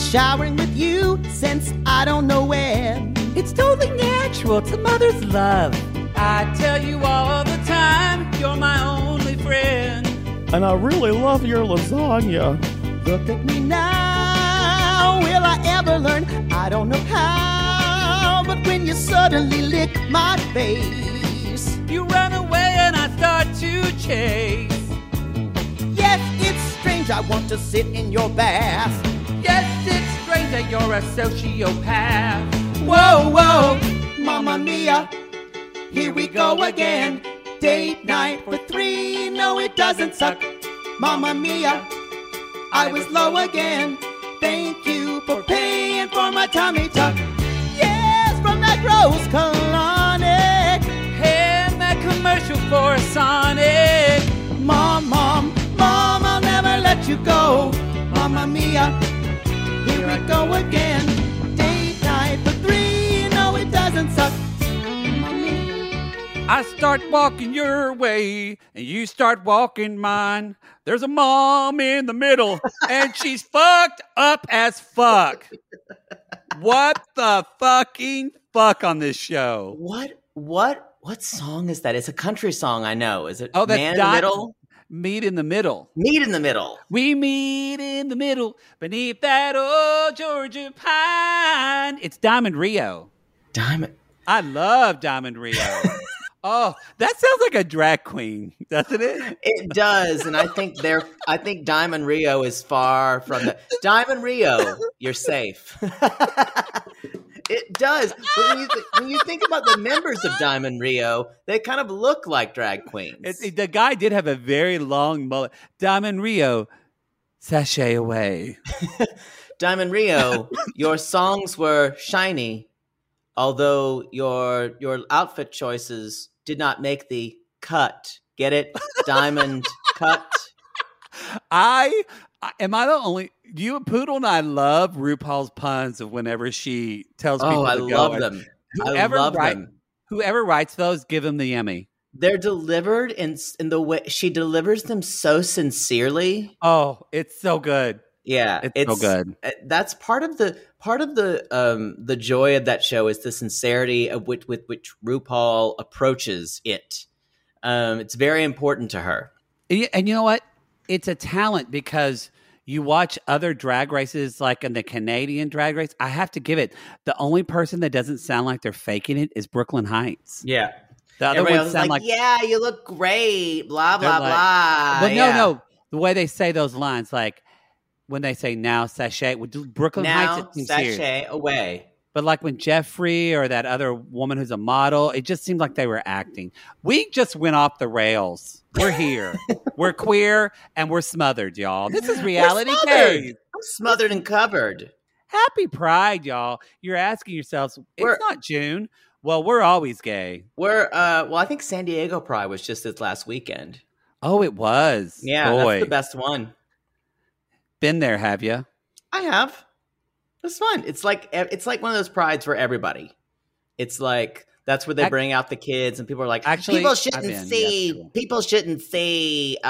showering with you since I don't know when. It's totally natural. It's a mother's love. I tell you all the time, you're my only friend. And I really love your lasagna. Look at me now, will I ever learn? I don't know how, but when you suddenly lick my face, you run away and I start to chase. Yes, it's strange, I want to sit in your bath. Yes, it's strange that you're a sociopath. Whoa, whoa, Mamma Mia, here we go again. Date night for 3, no it doesn't suck. Mamma Mia, I was low again. Thank you for paying for my tummy tuck. Yes, from that Rose Colonic. And that commercial for Sonic. Mom, I'll never let you go. Mamma Mia, here we go again. Date night for 3, no it doesn't suck. I start walking your way, and you start walking mine. There's a mom in the middle, and she's fucked up as fuck. What the fucking fuck on this show? What song is that? It's a country song, I know. Is it that's Man in the Middle? Meet in the Middle. Meet in the Middle. We meet in the middle, beneath that old Georgia pine. It's Diamond Rio. I love Diamond Rio. Oh, that sounds like a drag queen, doesn't it? It does, and I think Diamond Rio is far from that. Diamond Rio, you're safe. It does. But when you think about the members of Diamond Rio, they kind of look like drag queens. The guy did have a very long mullet. Diamond Rio, sashay away. Diamond Rio, your songs were shiny, although your outfit choices did not make the cut. Get it? Diamond cut. Am I the only? You, Poodle, and I love RuPaul's puns of whenever she tells people. I to love go. them. Whoever writes those, give them the Emmy. They're delivered in the way she delivers them so sincerely. Oh, it's so good. Yeah, it's so good. That's part of the joy of that show is the sincerity of with which RuPaul approaches it. It's very important to her. And you know what? It's a talent because you watch other drag races, like in the Canadian drag race. I have to give it. The only person that doesn't sound like they're faking it is Brooklyn Heights. Yeah. The other ones sound like, yeah, you look great, blah, blah, blah. But no. The way they say those lines, like when they say now sachet, with Brooklyn Heights, it's sincere. Sachet away. But like when Jeffrey or that other woman who's a model, it just seemed like they were acting. We just went off the rails. We're here. We're queer and we're smothered, y'all. This is reality gays. I'm smothered and covered. Happy Pride, y'all. You're asking yourselves, it's not June. Well, we're always gay. I think San Diego Pride was just this last weekend. Oh, it was. Yeah, boy. That's the best one. Been there, have you? I have. It's fun. It's like one of those prides for everybody. It's like that's where they bring out the kids, and people are like, people shouldn't see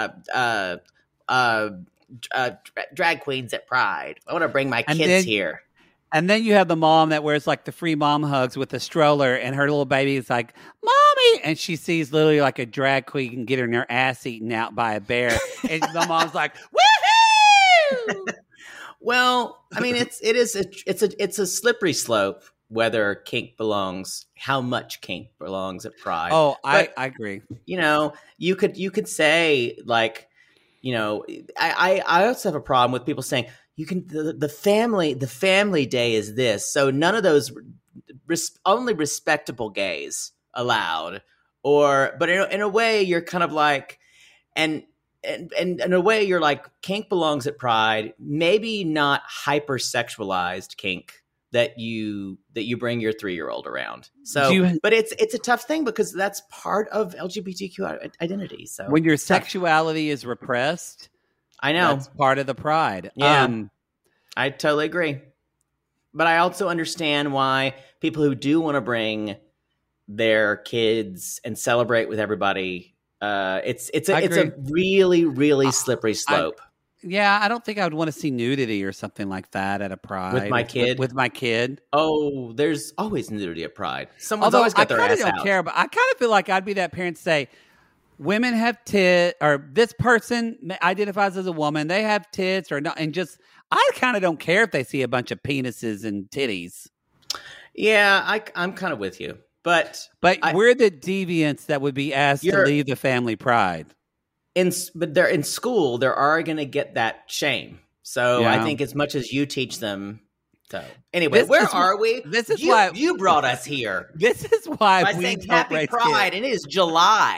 drag queens at Pride. I want to bring my kids here. And then you have the mom that wears like the free mom hugs with the stroller, and her little baby is like, "Mommy," and she sees literally like a drag queen getting her ass eaten out by a bear, and the mom's like, "Woohoo!" Well, I mean, it's a slippery slope whether kink belongs, how much kink belongs at Pride. Oh, I agree. You know, you could say like, you know, I also have a problem with people saying you can the family day is this, so none of those only respectable gays allowed, but in a way you're kind of like and in a way, you're like, kink belongs at Pride, maybe not hypersexualized kink that you bring your 3-year-old around. So, but it's a tough thing because that's part of LGBTQ identity. So when your sexuality is repressed, I know that's part of the Pride. Yeah, I totally agree. But I also understand why people who do want to bring their kids and celebrate with everybody. It's a really, really slippery slope. I don't think I would want to see nudity or something like that at a pride With my kid? With my kid. Oh, there's always nudity at Pride. Someone's Although always got their I ass kind of don't out. care, but I kind of feel like I'd be that parent to say, women have tits, or this person identifies as a woman, they have tits, or not, and just I kind of don't care if they see a bunch of penises and titties. Yeah, I'm kind of with you, but we're the deviants that would be asked to leave the family pride. But they're in school. They're already going to get that shame. So I think as much as you teach them. So anyway, where are we? This is why you brought us here. This is why by saying Happy Pride, and it is July,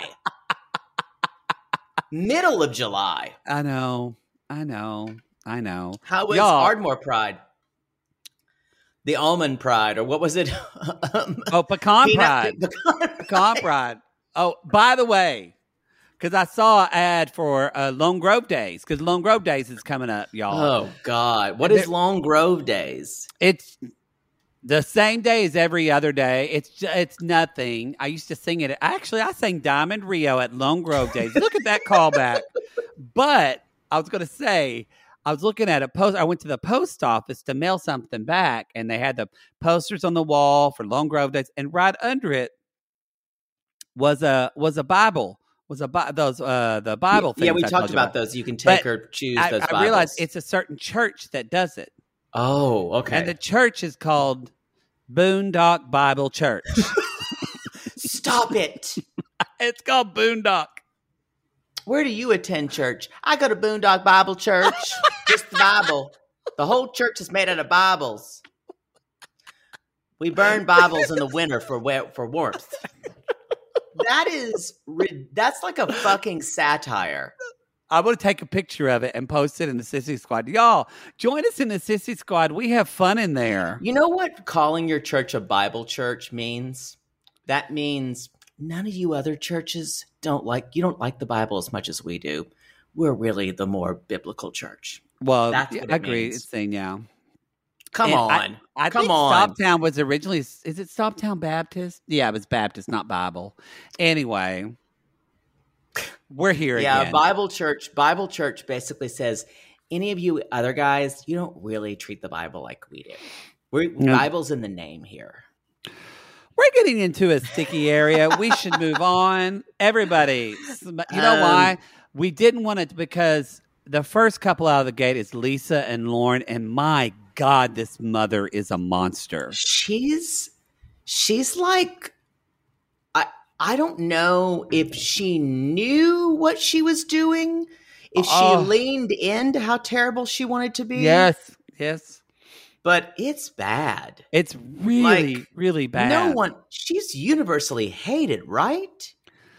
middle of July. I know. How was Ardmore Pride? The almond pride, or what was it? Pecan pride. Pecan pride. Oh, by the way, because I saw an ad for Lone Grove Days, because Lone Grove Days is coming up, y'all. Oh, God. What is Lone Grove Days? It's the same day as every other day. It's nothing. I used to sing it. Actually, I sang Diamond Rio at Lone Grove Days. Look at that callback. But I was going to say, I was looking at a post. I went to the post office to mail something back, and they had the posters on the wall for Lone Grove Days, and right under it was a Bible. The Bible things. Yeah, we talked about those. You can take or choose those Bibles. I realized it's a certain church that does it. Oh, okay. And the church is called Boondock Bible Church. Stop it. It's called Boondock. Where do you attend church? I go to Boondock Bible Church. Just the Bible. The whole church is made out of Bibles. We burn Bibles in the winter for warmth. That's like a fucking satire. I'm going to take a picture of it and post it in the Sissy Squad. Y'all, join us in the Sissy Squad. We have fun in there. You know what calling your church a Bible church means? That means none of you other churches don't like the Bible as much as we do. We're really the more biblical church. Well, that's what I agree. It's saying now. Come on. I think Stoptown was originally, is it Stoptown Baptist? Yeah, it was Baptist, not Bible. Anyway, we're here again. Yeah, Bible church basically says, any of you other guys, you don't really treat the Bible like we do. Bible's in the name here. We're getting into a sticky area. We should move on. Everybody, you know why? We didn't want it because the first couple out of the gate is Lisa and Lauren, and my God, this mother is a monster. She's like, I don't know if she knew what she was doing, if she leaned into how terrible she wanted to be. Yes. But it's bad. It's really, really bad. She's universally hated, right?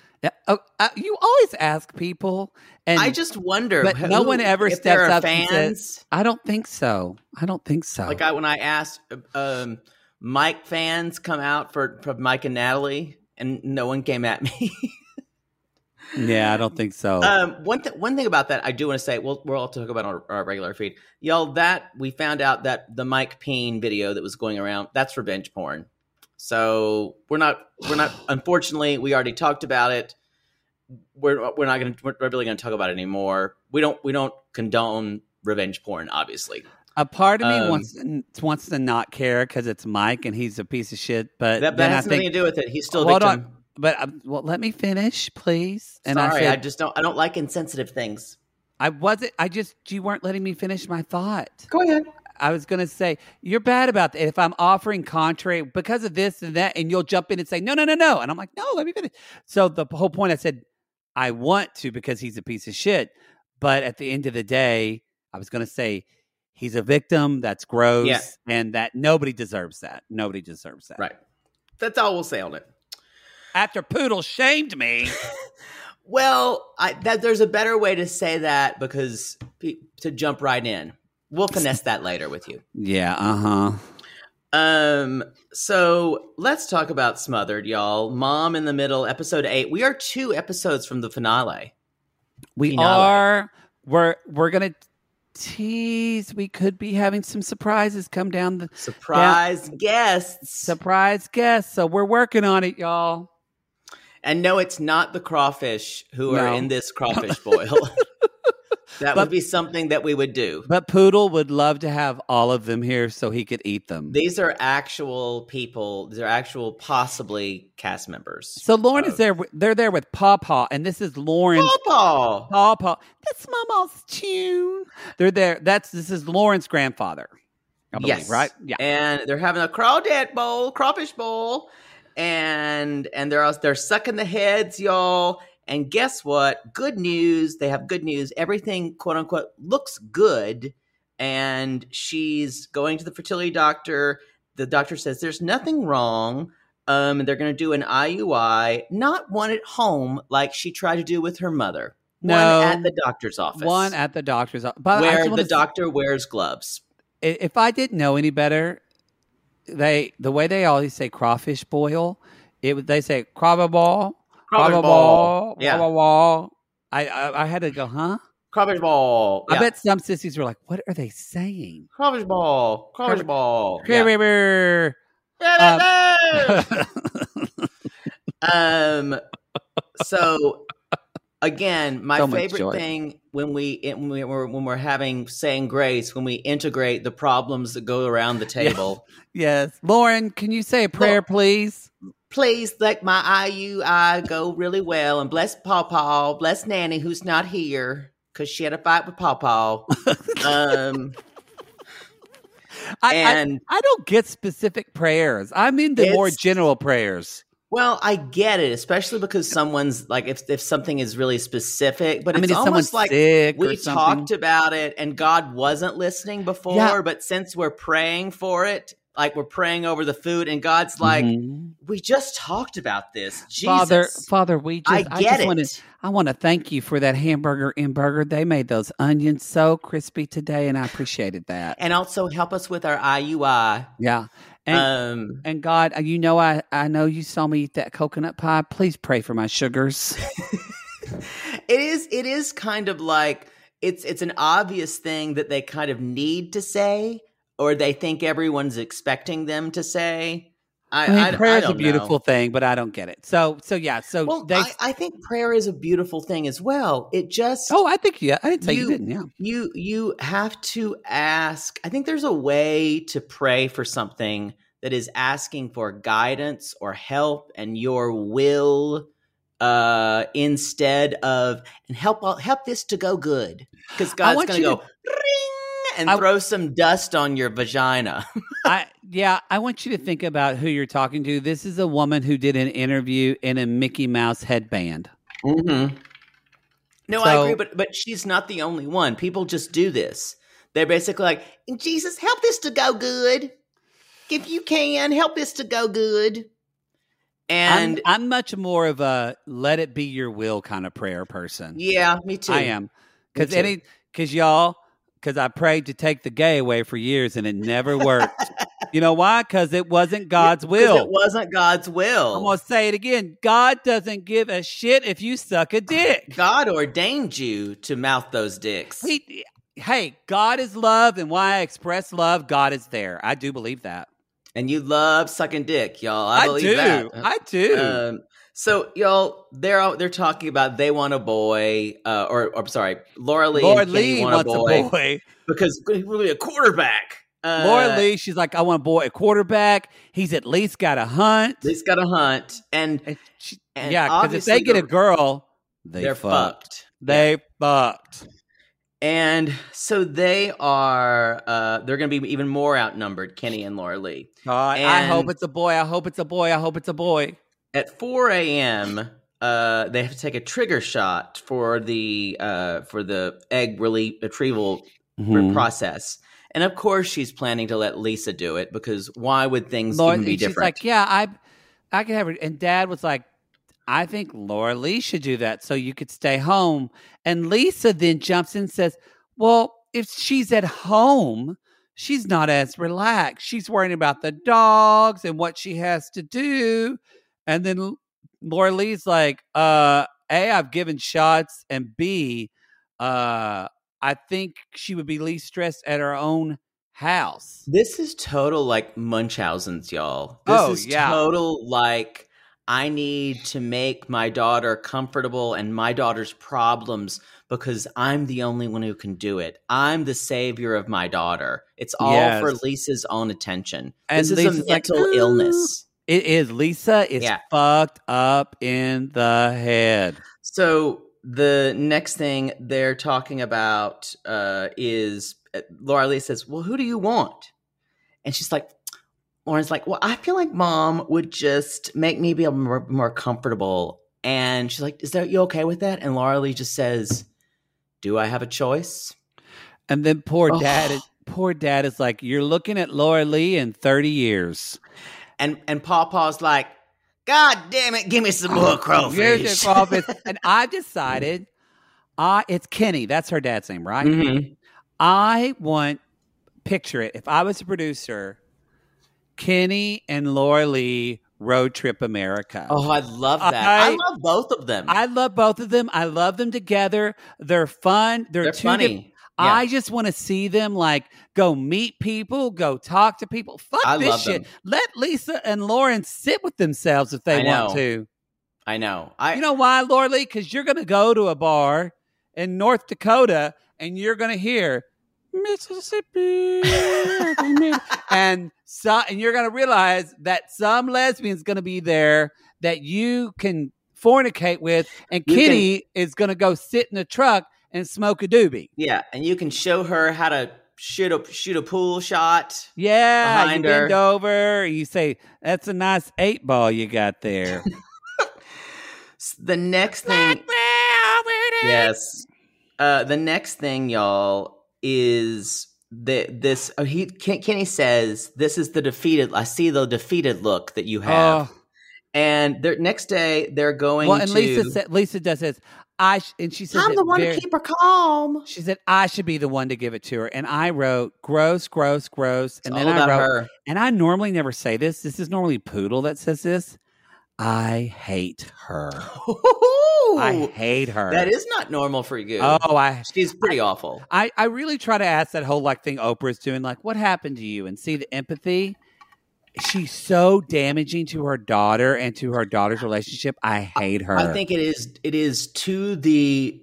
You always ask people, and I just wonder. But no one ever steps up fans. And says, I don't think so. Like when I asked Mike fans come out for Mike and Natalie, and no one came at me. Yeah, I don't think so. One thing about that, I do want to say, we'll all talk about our regular feed. Y'all, that we found out that the Mike Peen video that was going around, that's revenge porn. So we're not, unfortunately, we already talked about it. We're really going to talk about it anymore. We don't condone revenge porn, obviously. A part of me wants to not care because it's Mike and he's a piece of shit. But that has nothing to do with it. He's still a victim. But let me finish, please. And sorry, I don't like insensitive things. You weren't letting me finish my thought. Go ahead. I was going to say, you're bad about that. If I'm offering contrary because of this and that, and you'll jump in and say, no. And I'm like, no, let me finish. So the whole point, I said, I want to because he's a piece of shit. But at the end of the day, I was going to say, he's a victim. That's gross. Yeah. And that nobody deserves that. Nobody deserves that. Right. That's all we'll say on it. After Poodle shamed me. Well, there's a better way to say that because to jump right in. We'll finesse that later with you. Yeah, So let's talk about Smothered, y'all. Mom in the Middle, episode 8. We are 2 episodes from the finale. We're gonna tease. We could be having some surprises come down the guests. Surprise guests. So we're working on it, y'all. And no, it's not the crawfish who are in this crawfish boil. That would be something that we would do. But Poodle would love to have all of them here so he could eat them. These are actual people. These are actual possibly cast members. So Lauren is there. They're there with Paw, and this is Lauren's Paw. That's Mama's tune. They're there. This is Lauren's grandfather. I believe, yes, right? Yeah. And they're having a crawfish bowl, and they're sucking the heads, y'all. And guess what? Good news. They have good news. Everything, quote unquote, looks good. And she's going to the fertility doctor. The doctor says there's nothing wrong. They're going to do an IUI, not one at home like she tried to do with her mother. No, one at the doctor's office. One at the doctor's office. But where the doctor wears gloves. If I didn't know any better, the way they always say crawfish boil, they say crawfish ball. Crawfish ball. Yeah. Ball. I had to go, huh? Crawfish ball. I bet some sissies were like, what are they saying? Crawfish ball. Crawfish ball. Yeah. So again, my so favorite thing when we're saying grace, when we integrate the problems that go around the table. Yes. Lauren, can you say a prayer, please? Please let my IUI go really well, and bless Paw, bless Nanny who's not here because she had a fight with Paw. I don't get specific prayers. I'm into more general prayers. Well, I get it, especially because someone's like, if something is really specific, but it's almost like we talked about it and God wasn't listening before, but since we're praying for it, like we're praying over the food, and God's like, we just talked about this. Jesus. Father, I want to thank you for that hamburger and burger. They made those onions so crispy today, and I appreciated that. And also help us with our IUI. Yeah. And God, I know you saw me eat that coconut pie. Please pray for my sugars. It is kind of like, it's an obvious thing that they kind of need to say, or they think everyone's expecting them to say. Prayer is a beautiful thing, but I don't get it. So yeah. So well, I think prayer is a beautiful thing as well. It just I think I didn't say you didn't. Yeah, you have to ask. I think there's a way to pray for something that is asking for guidance or help and your will instead of help this to go good, because God's going to go ring and throw some dust on your vagina. I want you to think about who you're talking to. This is a woman who did an interview in a Mickey Mouse headband. Mm-hmm. No, I agree, but she's not the only one. People just do this. They're basically like, Jesus, help this to go good. If you can, help this to go good. And I'm much more of a let it be your will kind of prayer person. Yeah, me too. I am. Because I prayed to take the gay away for years and it never worked. You know why? Because it wasn't God's will. It wasn't God's will. I'm going to say it again. God doesn't give a shit if you suck a dick. God ordained you to mouth those dicks. Hey, God is love, and why I express love, God is there. I do believe that. And you love sucking dick, y'all. I believe that. I do. So, y'all, they're talking about they want a boy, Laura Lee wants a boy because he's really a quarterback. Laura Lee, she's like, I want a boy, a quarterback. He's at least got to hunt. And because if they get a girl, they're fucked. They fucked. And so they are, they're going to be even more outnumbered, Kenny and Laura Lee. I hope it's a boy. I hope it's a boy. I hope it's a boy. At 4 a.m., they have to take a trigger shot for the egg retrieval process. And of course, she's planning to let Lisa do it because why would things even be different? She's like, yeah, I can have it. And Dad was like, I think Laura Lee should do that so you could stay home. And Lisa then jumps in and says, well, if she's at home, she's not as relaxed. She's worrying about the dogs and what she has to do. And then Laura Lee's like, A, I've given shots, and B, I think she would be least stressed at her own house. This is total like Munchausen's, y'all. This is total like, I need to make my daughter comfortable and my daughter's problems because I'm the only one who can do it. I'm the savior of my daughter. It's all Yes. for Lisa's own attention. And This is Lisa's a like, mental "Ooh." illness. It is. Lisa is Yeah. fucked up in the head. So the next thing they're talking about is Laura Lee says, well, who do you want? And she's like, Lauren's like, well, I feel like Mom would just make me be more comfortable. And she's like, you okay with that? And Laura Lee just says, do I have a choice? And then poor Oh. dad is like, you're looking at Laura Lee in 30 years. And Pawpaw's like, God damn it, give me some more Here's crawfish. your crawfish. And I decided, it's Kenny. That's her dad's name, right? Mhm. I want, picture it. If I was a producer, Kenny and Laura Lee road trip America. Oh, I love that. I love both of them. I love both of them. I love them together. They're fun. They're funny. Yeah. I just want to see them like go meet people, go talk to people. Fuck I this love shit. them. Let Lisa and Lauren sit with themselves if they I want know. to. I know. You know why, Laura Lee? Because you're going to go to a bar in North Dakota and you're going to hear Mississippi, and you're going to realize that some lesbian's going to be there that you can fornicate with, and Kenny is going to go sit in the truck and smoke a doobie. Yeah, and you can show her how to shoot a pool shot. Yeah, behind you bend her. over, you say, "That's a nice 8-ball you got there." The next thing, yes, the next thing, y'all, is this. Kenny says, "This is the defeated. I see the defeated look that you have." And next day, they're going. Well, and to... Lisa does this. And she says, I'm the one to keep her calm. She said, I should be the one to give it to her. And I wrote, gross, gross, gross. And It's then all I about wrote, her. and I normally never say this. This is normally Poodle that says this. I hate her. I hate her. That is not normal for you. Oh, she's pretty awful. I really try to ask that whole thing Oprah's doing, like, what happened to you? And see the empathy. She's so damaging to her daughter and to her daughter's relationship. I hate her. I think it is to the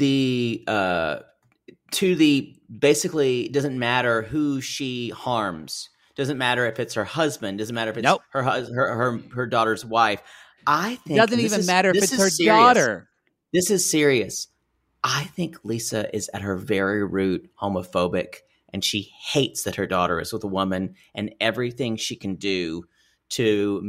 basically, it doesn't matter who she harms. Doesn't matter if it's her husband. Doesn't matter if it's her daughter's wife. I think doesn't even matter if it's her daughter. This is serious. I think Lisa is at her very root homophobic. And she hates that her daughter is with a woman, and everything she can do to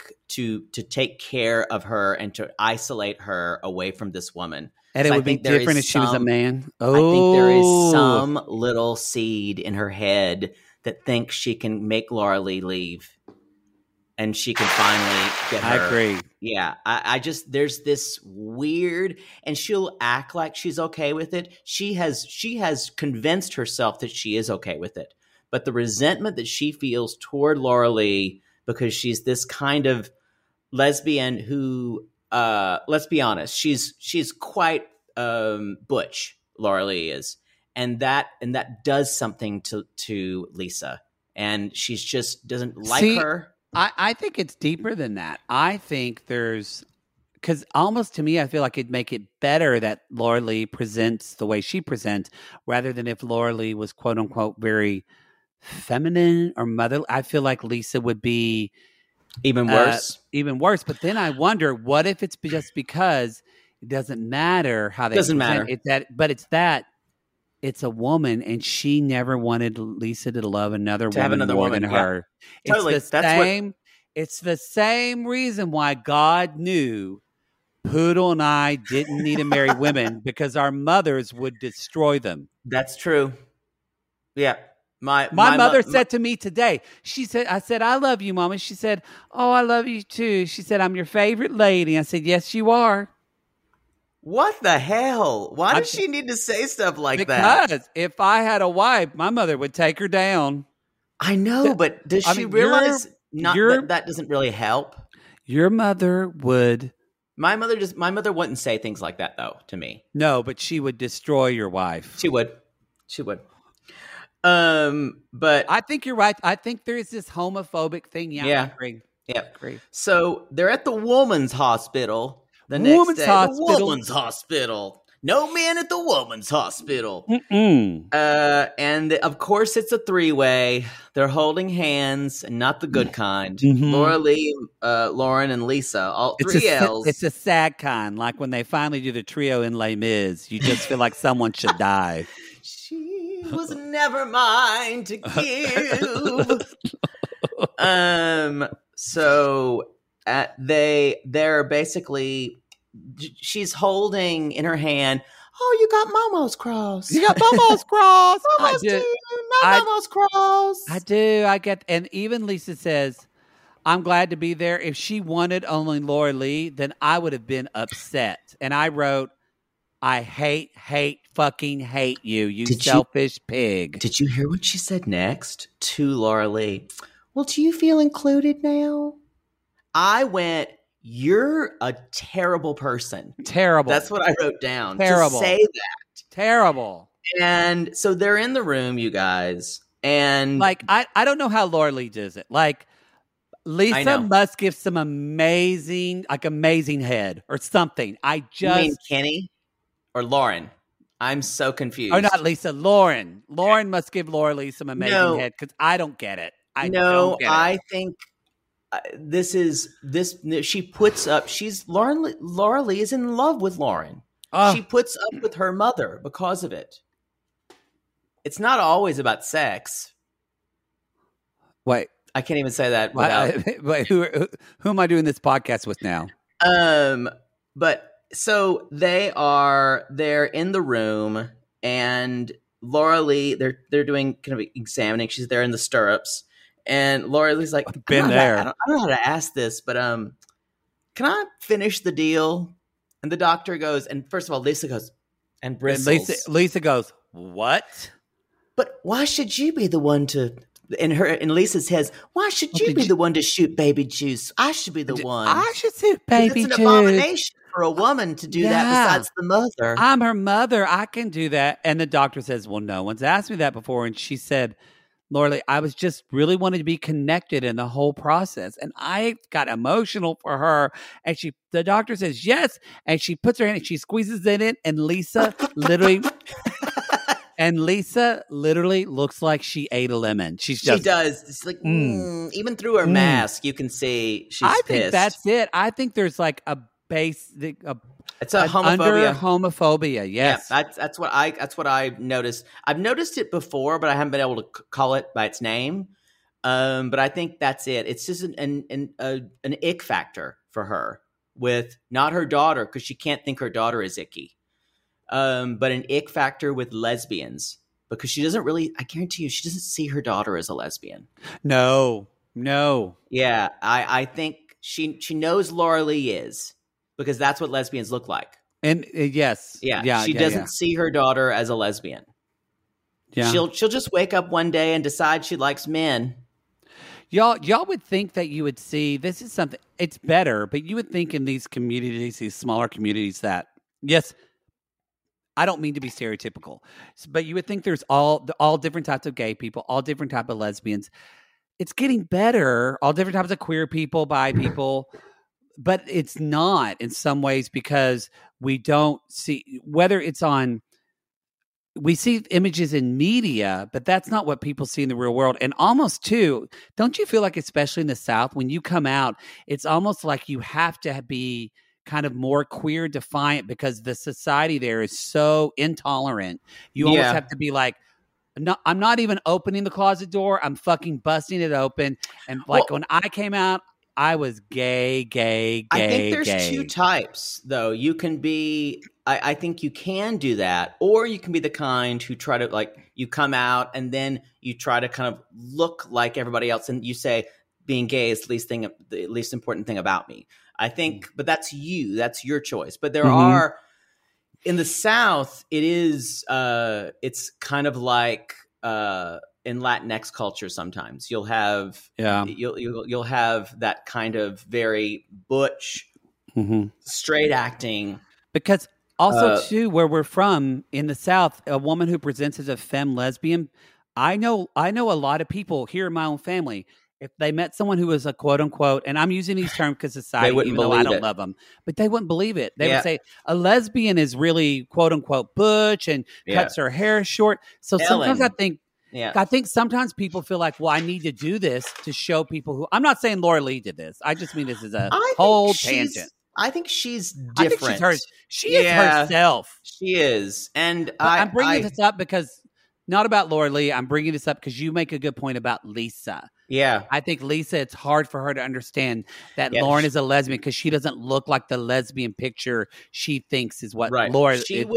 take care of her and to isolate her away from this woman. And it would be different if she was a man. I think there is some little seed in her head that thinks she can make Laura Lee leave, and she can finally get her. I agree. Yeah, I just, there's this weird, and she'll act like she's okay with it. She has convinced herself that she is okay with it, but the resentment that she feels toward Laura Lee because she's this kind of lesbian who, let's be honest, she's quite butch. Laura Lee is, and that does something to Lisa, and she's just doesn't like her. I think it's deeper than that. I think because almost to me, I feel like it'd make it better that Laura Lee presents the way she presents rather than if Laura Lee was quote unquote very feminine or motherly. I feel like Lisa would be even worse. But then I wonder, what if it's just because it doesn't matter how they doesn't present matter. It's a woman, and she never wanted Lisa to love another woman more than her. Yeah. Totally. It's the same reason why God knew Poodle and I didn't need to marry women, because our mothers would destroy them. That's true. Yeah. My mother said to me today, I said, I love you, Mama. She said, oh, I love you too. She said, I'm your favorite lady. I said, yes, you are. What the hell? Why does she need to say stuff like that? Because if I had a wife, my mother would take her down. I know, but does she realize that doesn't really help? Your mother would. My mother wouldn't say things like that though to me. No, but she would destroy your wife. She would. But I think you're right. I think there is this homophobic thing. Yeah. I agree. Yeah. So they're at the woman's hospital. The woman's hospital. No men at the woman's hospital. Mm-mm. And of course, it's a three-way. They're holding hands, and not the good kind. Mhm. Laura Lee, Lauren, and Lisa, all It's three a, L's. it's a sad kind. Like when they finally do the trio in Les Mis, you just feel like someone should die. She was never mine to give. So they're basically, she's holding in her hand. Oh, you got Momo's cross. You got Momo's cross. Momo's too. Not Momo's cross. I do. I get, and even Lisa says, I'm glad to be there. If she wanted only Laura Lee, then I would have been upset. And I wrote, I hate, fucking hate you, you selfish pig. Did you hear what she said next to Laura Lee? Well, do you feel included now? I went, you're a terrible person. Terrible. That's what I wrote down. Terrible. To say that. Terrible. And so they're in the room, you guys. And like, I don't know how Laura Lee does it. Like, Lisa must give some amazing head or something. You mean Kenny or Lauren? I'm so confused. Oh, not Lisa. Lauren. Lauren must give Laura Lee some amazing head because I don't get it. I think she puts up. Laura Lee is in love with Lauren. She puts up with her mother because of it. It's not always about sex. Wait, I can't even say that without. Wait, who am I doing this podcast with now? But so they're in the room, and Laura Lee, they're doing kind of examining. She's there in the stirrups, and Laura Lee's like, I don't know how to ask this, but can I finish the deal? And the doctor goes, and first of all, Lisa goes and bristles. And Lisa goes, what? But why should you be the one to? In Lisa's head, why should you be the one to shoot baby juice? I should be the one. I should shoot baby juice. It's an abomination for a woman to do that besides the mother. I'm her mother. I can do that. And the doctor says, well, no one's asked me that before. And she said, Laura Lee, I was just really wanted to be connected in the whole process. And I got emotional for her. And the doctor says, yes. And she puts her hand and she squeezes it in. And Lisa literally... And Lisa literally looks like she ate a lemon. She does. It's like, even through her mask, you can see she's pissed. I think that's it. I think there's like a base. It's a homophobia. Homophobia. Yes, yeah, that's what I noticed. I've noticed it before, but I haven't been able to call it by its name. But I think that's it. It's just an ick factor for her with not her daughter because she can't think her daughter is icky. But an ick factor with lesbians because she doesn't really, I guarantee you, she doesn't see her daughter as a lesbian. No. Yeah, I think she knows Laura Lee is because that's what lesbians look like. And yes. Yeah. She doesn't see her daughter as a lesbian. Yeah. She'll just wake up one day and decide she likes men. Y'all would think that you would see, this is something, it's better, but you would think in these communities, these smaller communities that, yes, I don't mean to be stereotypical, but you would think there's all different types of gay people, all different types of lesbians. It's getting better, all different types of queer people, bi people, but it's not in some ways because we don't see, whether it's on, we see images in media, but that's not what people see in the real world. And almost too, don't you feel like, especially in the South, when you come out, it's almost like you have to be kind of more queer defiant because the society there is so intolerant. You almost have to be like, no, I'm not even opening the closet door. I'm fucking busting it open. And like when I came out, I was gay. I think there's two types though. You can be, I think you can do that, or you can be the kind who try to like, you come out and then you try to kind of look like everybody else. And you say being gay is the least important thing about me. I think, but that's your choice. But there are, in the South, it is, it's kind of like in Latinx culture. Sometimes you'll have, you'll have that kind of very butch, straight acting. Because also too, where we're from in the South, a woman who presents as a femme lesbian, I know a lot of people here in my own family. if they met someone who was a quote unquote, and I'm using these terms because society, wouldn't even though I believe don't it. love them, but they wouldn't believe it. They Yeah. would say a lesbian is really quote unquote butch and cuts her hair short. So sometimes Ellen. I think sometimes people feel like, well, I need to do this to show people who. I'm not saying Laura Lee did this. I just mean this is a whole tangent. I think she's different. I think she is herself. She is, and I'm bringing this up because not about Laura Lee. I'm bringing this up because you make a good point about Lisa. Yeah, I think Lisa, it's hard for her to understand that Lauren is a lesbian because she doesn't look like the lesbian picture she thinks is what Laura.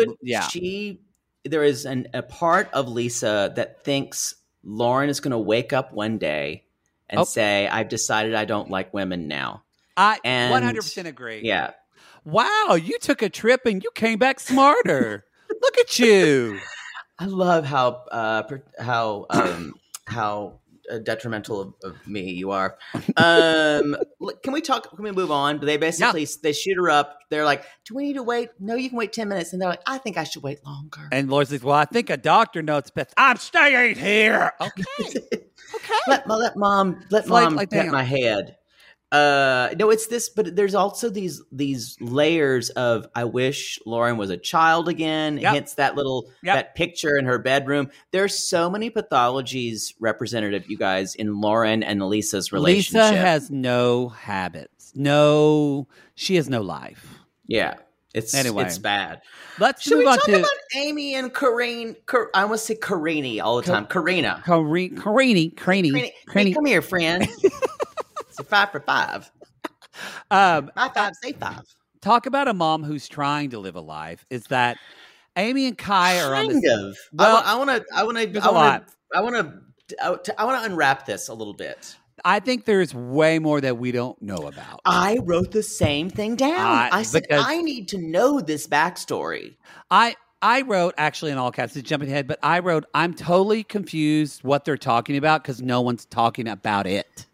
There is a part of Lisa that thinks Lauren is going to wake up one day and say, "I've decided I don't like women now." I 100% agree. Yeah. Wow, you took a trip and you came back smarter. Look at you. I love how detrimental of me you are. Can we move on? They basically they shoot her up. They're like, do we need to wait? No, you can wait 10 minutes. And they're like, I think I should wait longer. And Laura says, well, I think a doctor knows best. I'm staying here. Okay. Let mom pet my head. No, it's this, but there's also these layers of I wish Lauren was a child again. Hence that that picture in her bedroom. There's so many pathologies represented, you guys, in Lauren and Lisa's relationship. Lisa has no habits. She has no life. Yeah. It's bad. Let's Should move we on talk to about Amy and Karine? I almost say Karini all the time. Karina. Karini. Hey, come here, friend. It's a 5 for 5. 5 say 5. Talk about a mom who's trying to live a life. Is that Amy and Kai are on this? Kind of. Well, I want to unwrap this a little bit. I think there's way more that we don't know about. I wrote the same thing down. I said I need to know this backstory. I wrote, actually in all caps, it's jumping ahead, but I wrote, I'm totally confused what they're talking about because no one's talking about it.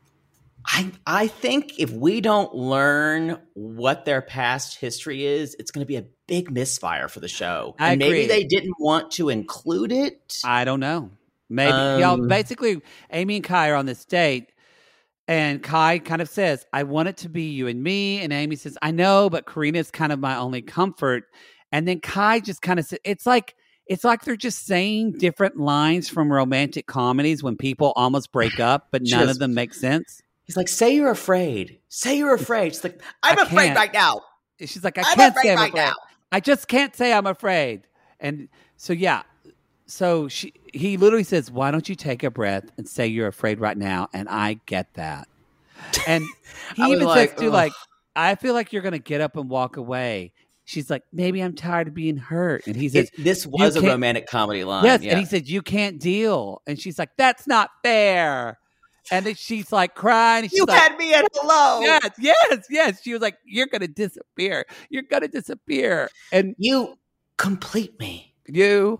I think if we don't learn what their past history is, it's going to be a big misfire for the show. I agree. Maybe they didn't want to include it. I don't know. Maybe. Basically, Amy and Kai are on this date, and Kai kind of says, I want it to be you and me. And Amy says, I know, but Karina's kind of my only comfort. And then Kai just kind of said, it's like they're just saying different lines from romantic comedies when people almost break up, but none of them make sense. He's like, say you're afraid. Say you're afraid. She's like, I'm afraid right now. She's like, I can't say I'm afraid. I just can't say I'm afraid. And so, So he literally says, why don't you take a breath and say you're afraid right now? And I get that. And he even says, too, like, I feel like you're going to get up and walk away. She's like, maybe I'm tired of being hurt. And he says, this was a romantic comedy line. Yes. Yeah. And he said, you can't deal. And she's like, that's not fair. And then she's like crying. And she's you had me at hello. Yes. She was like, you're going to disappear. You're going to disappear. And you complete me. You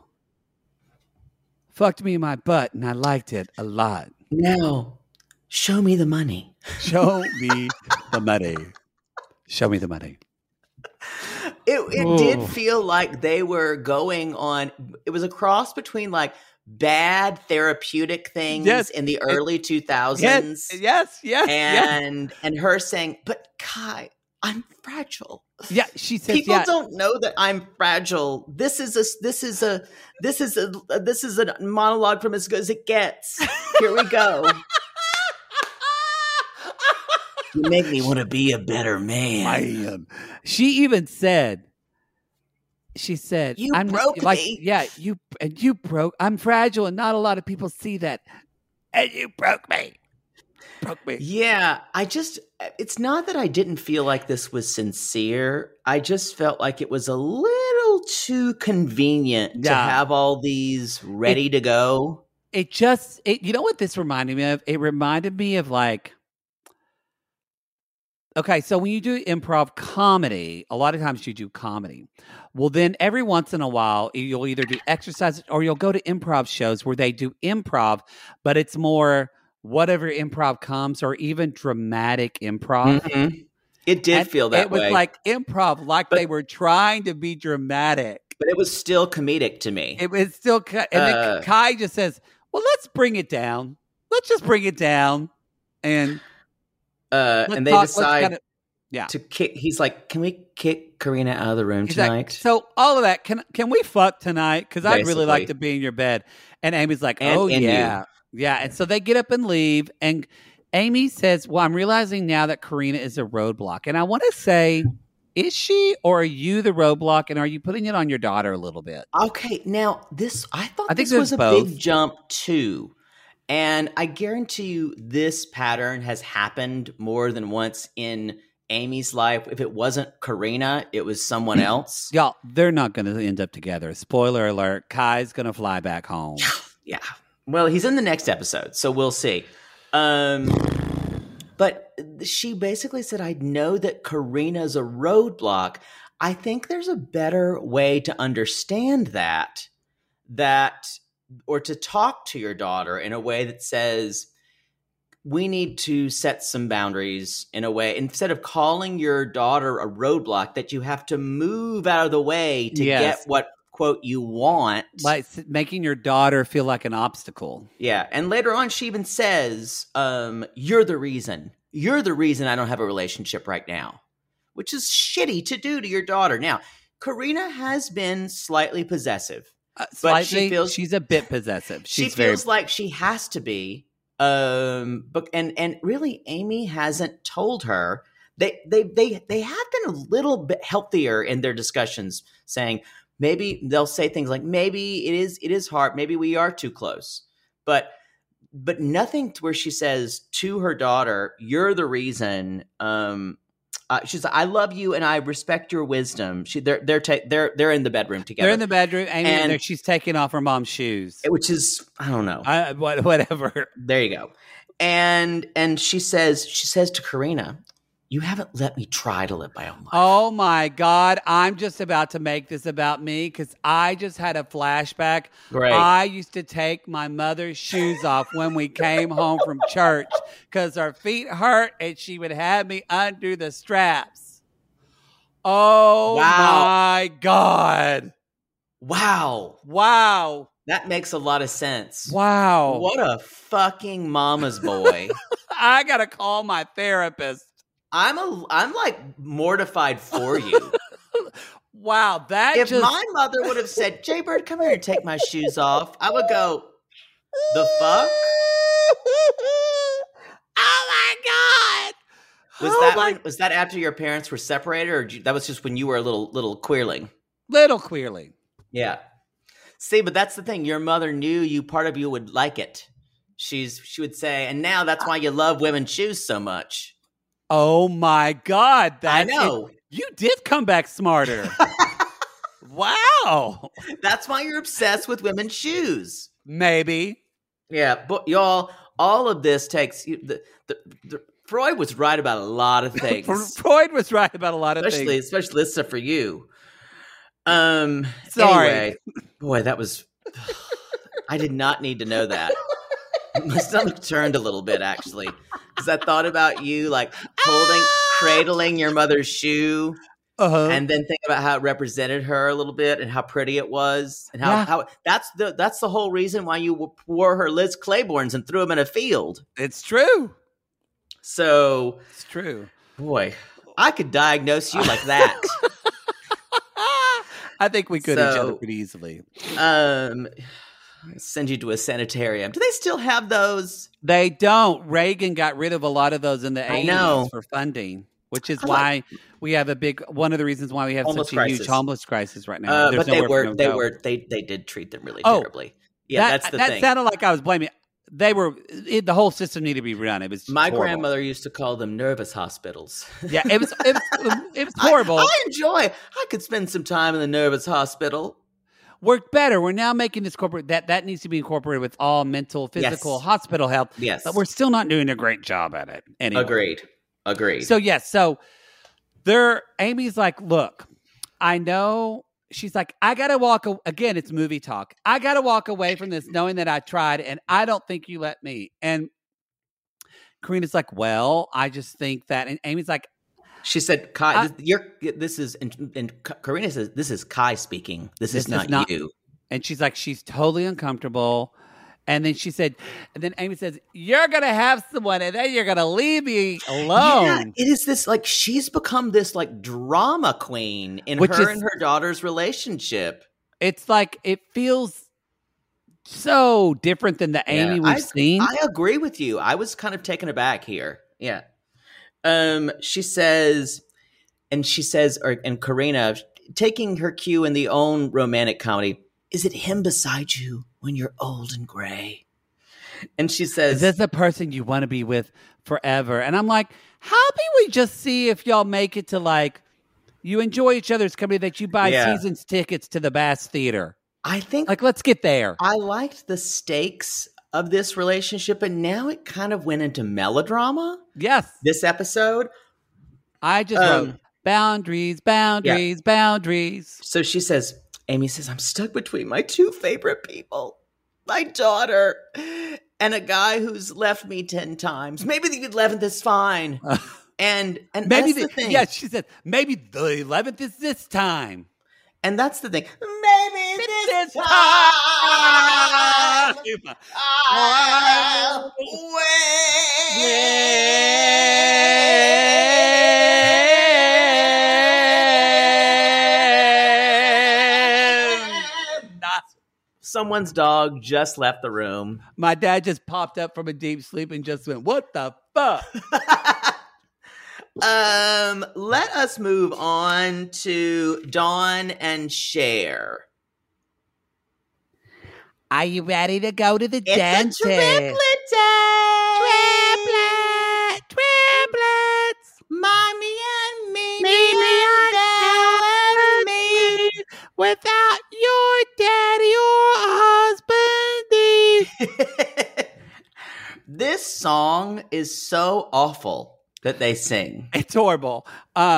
fucked me in my butt and I liked it a lot. Now, show me the money. Show me the money. Show me the money. It did feel like they were going on. It was a cross between like bad therapeutic things in the early 2000s. Yes. And her saying, but Kai, I'm fragile. Yeah, she says people don't know that I'm fragile. This is a monologue from As Good as It Gets. Here we go. You make me want to be a better man. She even said, you broke me. Yeah, you broke. I'm fragile and not a lot of people see that. And you broke me. Yeah, it's not that I didn't feel like this was sincere. I just felt like it was a little too convenient to have all these ready to go. You know what this reminded me of? It reminded me of like, okay, so when you do improv comedy, a lot of times you do comedy. Well, then every once in a while, you'll either do exercises or you'll go to improv shows where they do improv, but it's more whatever improv comes or even dramatic improv. Mm-hmm. It did feel that way. It was like improv, but they were trying to be dramatic. But it was still comedic to me. It was still, and then Kai just says, well, let's bring it down. Let's just bring it down. And and they decide to kick. He's like, "Can we kick Karina out of the room tonight?" Like, so all of that, can we fuck tonight? Because I'd really like to be in your bed. And Amy's like, "Oh yeah, yeah." And so they get up and leave. And Amy says, "Well, I'm realizing now that Karina is a roadblock." And I want to say, is she, or are you the roadblock? And are you putting it on your daughter a little bit? Okay, now I thought this was a big jump too. And I guarantee you this pattern has happened more than once in Amy's life. If it wasn't Karina, it was someone else. Y'all, they're not going to end up together. Spoiler alert, Kai's going to fly back home. Yeah. Well, he's in the next episode, so we'll see. But she basically said, I know that Karina's a roadblock. I think there's a better way to understand that or to talk to your daughter in a way that says, we need to set some boundaries in a way, instead of calling your daughter a roadblock, that you have to move out of the way to get what, quote, you want. Like making your daughter feel like an obstacle. Yeah. And later on, she even says, you're the reason I don't have a relationship right now, which is shitty to do to your daughter. Now, Karina has been slightly possessive. But she feels she's a bit possessive. She feels like she has to be. But really, Amy hasn't told her. They have been a little bit healthier in their discussions, saying maybe they'll say things like, maybe it is hard, maybe we are too close, but nothing to where she says to her daughter, "You're the reason." She's like, "I love you and I respect your wisdom." They're in the bedroom together. They're in the bedroom, and she's taking off her mom's shoes, which is, I don't know, whatever. There you go. And she says to Karina, "You haven't let me try to live my own life." Oh my God. I'm just about to make this about me because I just had a flashback. Great. I used to take my mother's shoes off when we came home from church because her feet hurt and she would have me undo the straps. Oh my God. Wow. That makes a lot of sense. Wow. What a fucking mama's boy. I got to call my therapist. I'm like mortified for you. Wow, if my mother would have said, "Jaybird, come here and take my shoes off," I would go, "The fuck?" Oh my God! Was that after your parents were separated, or that was just when you were a little queerling? Little queerling. Yeah. See, but that's the thing. Your mother knew part of you would like it. She would say, and now that's why you love women's shoes so much. Oh my God. I know. You did come back smarter. Wow. That's why you're obsessed with women's shoes. Maybe. Yeah, but y'all, all of this takes Freud was right about a lot of things. Freud was right about a lot of things. Especially this stuff for you. Sorry. Anyway, boy, that was I did not need to know that. My stomach turned a little bit, actually, because I thought about you like cradling your mother's shoe, and then think about how it represented her a little bit and how pretty it was, and how that's the whole reason why you wore her Liz Claiborne's and threw them in a field. It's true. So it's true. Boy, I could diagnose you like that. I think we could each other pretty easily. Send you to a sanitarium. Do they still have those? They don't. Reagan got rid of a lot of those in the 80s for funding, which is why we have one of the reasons why we have such a huge homeless crisis right now. But they did treat them really terribly. Yeah, that's the thing. That sounded like I was blaming. The whole system needed to be run. It was my horrible. Grandmother used to call them nervous hospitals. Yeah, it was horrible. I could spend some time in the nervous hospital. We're better. We're now making this corporate that needs to be incorporated with all mental, physical, hospital health. Yes, but we're still not doing a great job at it. Anyway. Agreed. So yes, Amy's like, look, I know. She's like, I gotta walk. Again, it's movie talk. I gotta walk away from this, knowing that I tried, and I don't think you let me. And Karina's like, well, I just think that. And Amy's like. She said, "Kai, this is," and Karina says, "This is Kai speaking. This is not you." And she's like, she's totally uncomfortable, And then she said, and then Amy says, "You're gonna have someone, and then you're gonna leave me alone." Yeah, it is this like she's become this like drama queen in Which her is- and her daughter's relationship. It's like it feels so different than the Amy we've seen. I agree with you. I was kind of taken aback here. Yeah. She says, and Karina, taking her cue in the own romantic comedy, is it him beside you when you're old and gray? And she says, "Is this the person you want to be with forever?" And I'm like, how about we just see if y'all make it to like, you enjoy each other's company, that you buy seasons tickets to the Bass Theater. I think Like, let's get there. I liked the stakes of this relationship, and now it kind of went into melodrama. Yes. This episode. I just wrote boundaries, boundaries, boundaries. So Amy says, I'm stuck between my two favorite people, my daughter and a guy who's left me 10 times. Maybe the 11th is fine. And Maybe that's the thing. Yeah, she said, maybe the 11th is this time. And that's the thing. Maybe this time I'll Someone's dog just left the room. My dad just popped up from a deep sleep and just went, "What the fuck?" Let us move on to Dawn and Cher. Are you ready to go to the It's dentist? a triplet day. Triplets. Mommy and me. Without your daddy or husband. This song is so awful that they sing. It's horrible.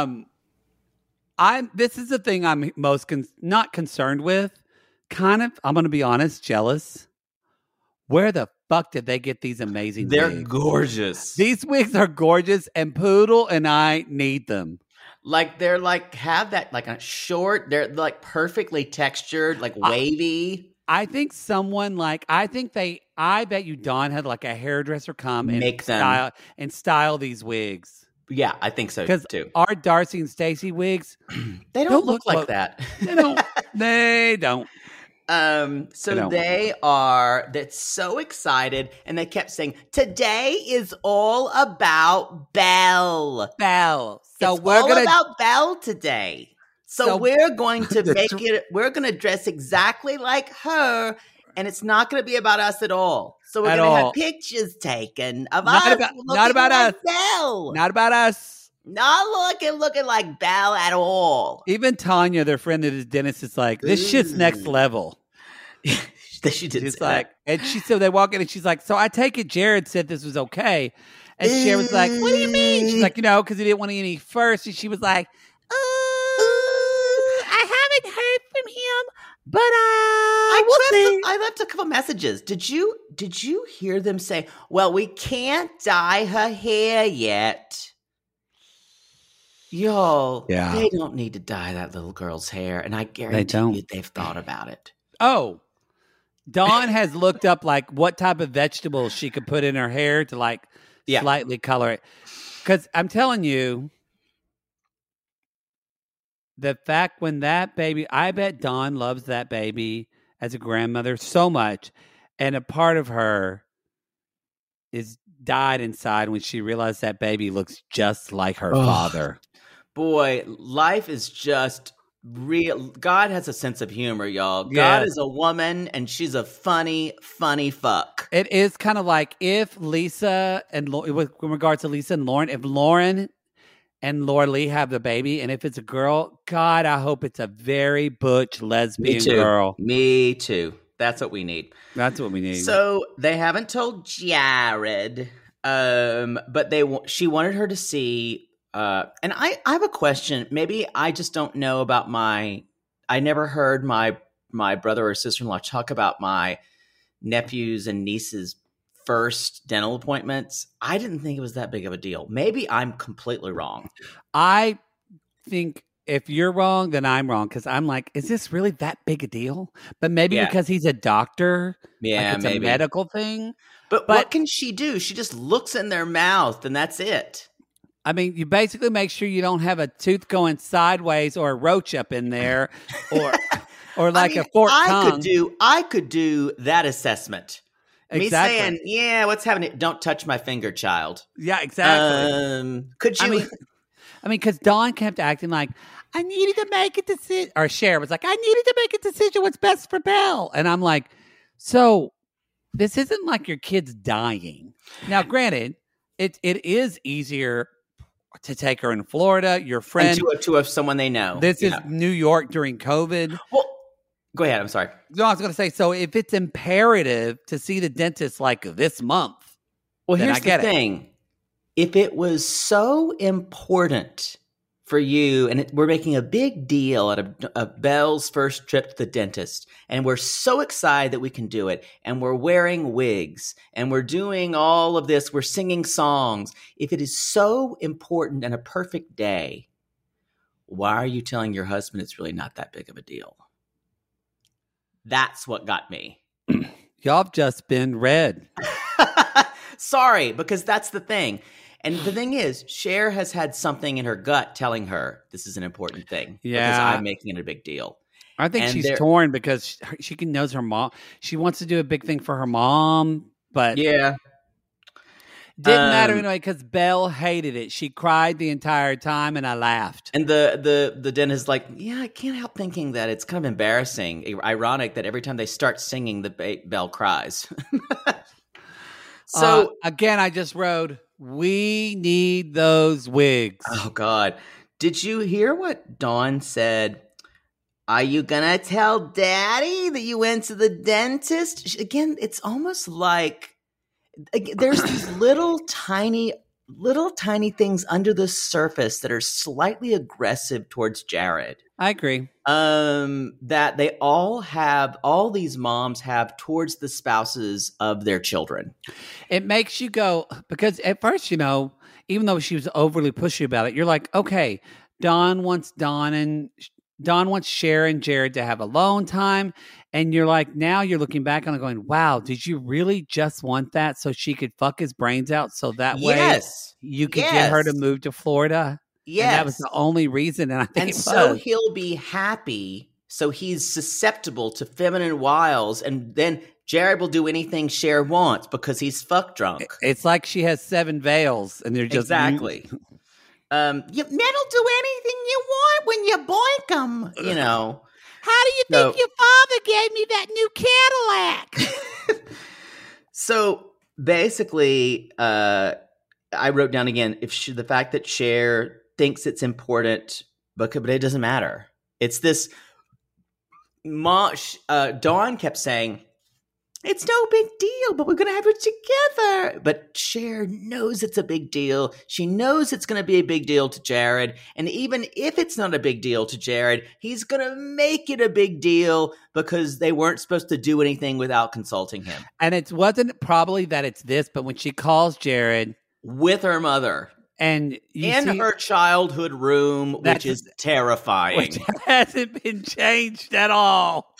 This is the thing I'm most not concerned with. Kind of, I'm going to be honest, jealous. Where the fuck did they get these amazing They're wigs? gorgeous. These wigs are gorgeous, and Poodle and I need them. Like they're like have that like a short. They're like perfectly textured, like wavy. I think I bet you Dawn had like a hairdresser come and Make them. style these wigs. Yeah, I think so Because too. our Darcy and Stacy wigs, They don't look like that. they don't. They don't. So they're so excited, and they kept saying, "Today is all about Belle. Belle. So It's we're all gonna about Belle today. So we're going to make it. We're going to dress exactly like her, and it's not going to be about us at all. So we're going to have pictures taken of Not us, about- looking not about like us. Belle, not about us. not looking like Belle at all." Even Tanya, their friend that is dentist, is like, "This shit's next level." She did. She's say like, that. and so they walk in, and she's like, "So I take it Jared said this was okay," and Cher was like, "What do you mean?" She's like, because he didn't want to eat any first, and she was like, I haven't heard from him, but we'll see. I left a couple messages. Did you hear them say, "Well, we can't dye her hair yet"? Y'all, Yeah. they don't need to dye that little girl's hair, and I guarantee don't. you they've thought about it. Oh, Dawn has looked up like what type of vegetables she could put in her hair to like slightly color it. Because I'm telling you, the fact when that baby, I bet Dawn loves that baby as a grandmother so much, and a part of her is died inside when she realized that baby looks just like her father. Boy, life is just real. God has a sense of humor, y'all. God Yes. is a woman, and she's a funny, funny fuck. It is kind of like if Lisa and with regards to Lisa and Lauren, if Lauren and Laura Lee have the baby, and if it's a girl, God, I hope it's a very butch lesbian girl. Me too. That's what we need. That's what we need. So they haven't told Jared, but she wanted her to see. And I have a question. Maybe I just don't know about I never heard my brother or sister-in-law talk about my nephews and nieces' first dental appointments. I didn't think it was that big of a deal. Maybe I'm completely wrong. I think if you're wrong, then I'm wrong because I'm like, is this really that big a deal? But maybe Yeah. because he's a doctor, Yeah, like it's maybe. a medical thing. But what can she do? She just looks in their mouth and that's it. I mean, you basically make sure you don't have a tooth going sideways or a roach up in there, or like a forked tongue. I could do that assessment. Exactly. Me saying, yeah, what's happening? Don't touch my finger, child. Yeah, exactly. Could you? I mean, because Dawn kept acting like, I needed to make a decision. Or Cher was like, I needed to make a decision what's best for Belle. And I'm like, so this isn't like your kid's dying. Now, granted, it is easier to take her in Florida. Your friend. And to someone they know. This is New York during COVID. Well, go ahead. I'm sorry. No, I was going to say, so if it's imperative to see the dentist like this month. Well, here's the thing. If it was so important for you, and we're making a big deal out of Belle's first trip to the dentist, and we're so excited that we can do it, and we're wearing wigs, and we're doing all of this, we're singing songs. If it is so important and a perfect day, why are you telling your husband it's really not that big of a deal? That's what got me. Y'all have just been read. Sorry, because that's the thing. And the thing is, Cher has had something in her gut telling her this is an important thing. Yeah. Because I'm making it a big deal. I think she's torn because she knows her mom. She wants to do a big thing for her mom, but yeah, didn't matter anyway because Belle hated it. She cried the entire time, and I laughed. And the dentist is like, yeah, I can't help thinking that it's kind of embarrassing, ironic that every time they start singing, the Belle cries. So again, I just wrote, we need those wigs. Oh God, did you hear what Dawn said? Are you gonna tell Daddy that you went to the dentist? Again, it's almost like there's these little tiny things under the surface that are slightly aggressive towards Jared. I agree. That they all these moms have towards the spouses of their children. It makes you go, because at first, even though she was overly pushy about it, you're like, okay, Dawn wants Cher and Jared to have alone time. And you're like, now you're looking back on it going, wow, did you really just want that so she could fuck his brains out so that way you could get her to move to Florida? Yes. And that was the only reason. And I think so he'll be happy. So he's susceptible to feminine wiles. And then Jared will do anything Cher wants because he's fuck drunk. It's like she has 7 veils and they're just. Exactly. Men'll do anything you want when you boink them, How do you think your father gave me that new Cadillac? So basically, I wrote down again, the fact that Cher thinks it's important, but it doesn't matter. It's this. Dawn kept saying, it's no big deal, but we're going to have it together. But Cher knows it's a big deal. She knows it's going to be a big deal to Jared. And even if it's not a big deal to Jared, he's going to make it a big deal because they weren't supposed to do anything without consulting him. And it wasn't probably that it's this, but when she calls Jared. With her mother. And her childhood room, which is terrifying. Which hasn't been changed at all.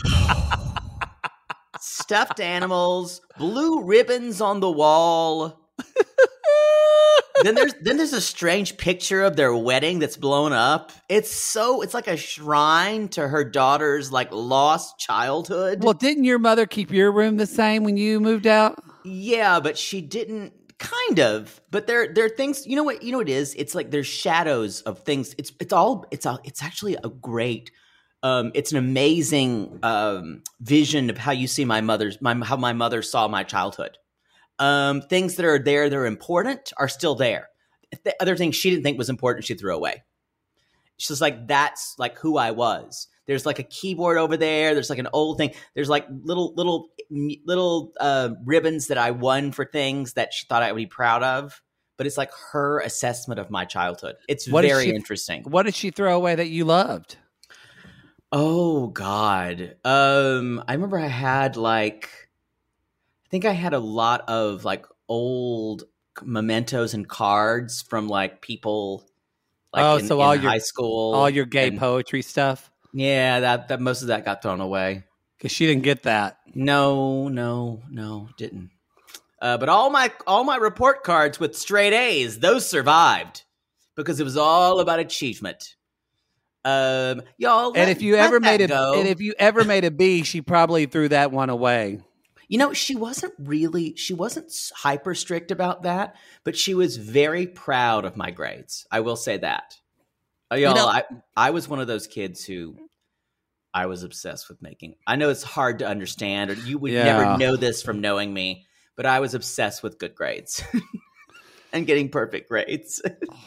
Stuffed animals, blue ribbons on the wall. then there's a strange picture of their wedding that's blown up. It's like a shrine to her daughter's lost childhood. Well, didn't your mother keep your room the same when you moved out? Yeah, but she didn't. Kind of, but there are things. You know what it is? It's like there's shadows of things. It's actually a great. It's an amazing vision of how you see how my mother saw my childhood. Things that are there that are important are still there. The other things she didn't think was important, she threw away. She's like, that's like who I was. There's like a keyboard over there. There's like an old thing. There's like little ribbons that I won for things that she thought I would be proud of. But it's like her assessment of my childhood. It's very interesting. What did she throw away that you loved? Oh God. I remember I had I think I had a lot of old mementos and cards from people Like so in all your high school, all your gay and- poetry stuff, Yeah, that most of that got thrown away. because she didn't get that. No, didn't. But all my report cards with straight A's, those survived because it was all about achievement. Y'all, And if you ever made a B, she probably threw that one away. she wasn't hyper strict about that, but she was very proud of my grades. I will say that. Y'all, I was one of those kids who I was obsessed with making. I know it's hard to understand, or you would never know this from knowing me, but I was obsessed with good grades and getting perfect grades.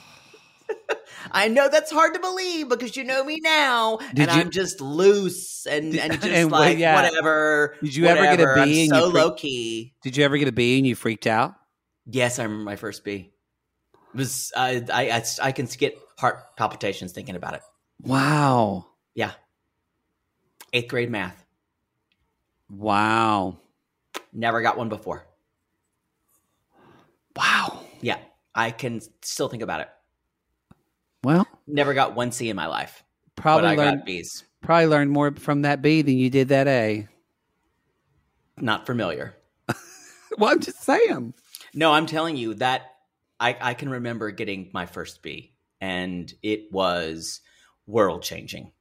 I know that's hard to believe because you know me now, I'm just loose and just and whatever. Did you ever get a B? I'm so low key. Did you ever get a B and you freaked out? Yes, I remember my first B. It was I can get heart palpitations thinking about it. Wow. Yeah. 8th grade math. Wow. Never got one before. Wow. Yeah, I can still think about it. Well, never got one C in my life. Probably but I got B's. Probably learned more from that B than you did that A. Not familiar. Well, I'm just saying. No, I'm telling you that I can remember getting my first B, and it was world changing.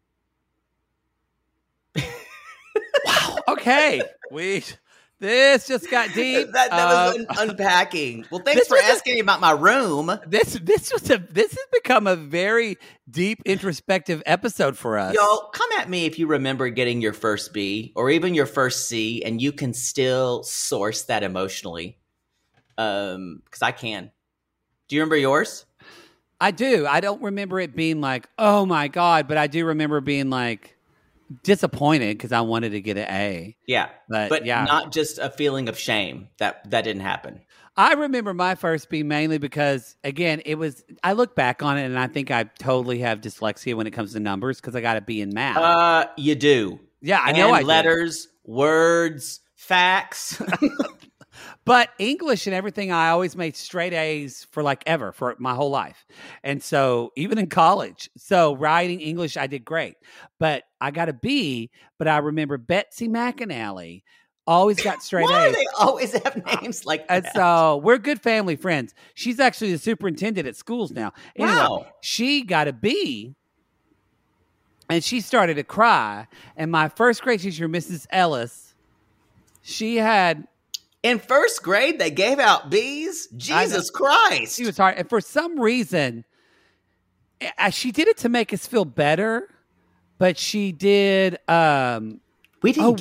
Wow. Okay. This just got deep. That was unpacking. Well, thanks for asking me about my room. This has become a very deep, introspective episode for us. Y'all, come at me if you remember getting your first B or even your first C, and you can still source that emotionally. Because I can. Do you remember yours? I do. I don't remember it being like, oh my God, but I do remember being like disappointed because I wanted to get an A. Yeah. But yeah, not just a feeling of shame that didn't happen. I remember my first B mainly because, again, I look back on it and I think I totally have dyslexia when it comes to numbers because I got a B in math. You do. Yeah, I know I letters, words, facts. But English and everything, I always made straight A's for for my whole life. And so even in college, so writing English, I did great. But I got a B, but I remember Betsy McAnally always got straight A's. Why do they always have names like that? And so we're good family friends. She's actually the superintendent at schools now. Anyway, wow. She got a B and she started to cry. And my first grade teacher, Mrs. Ellis, she had... In first grade, they gave out B's? Jesus Christ. She was hard. And for some reason, she did it to make us feel better, but she did... We didn't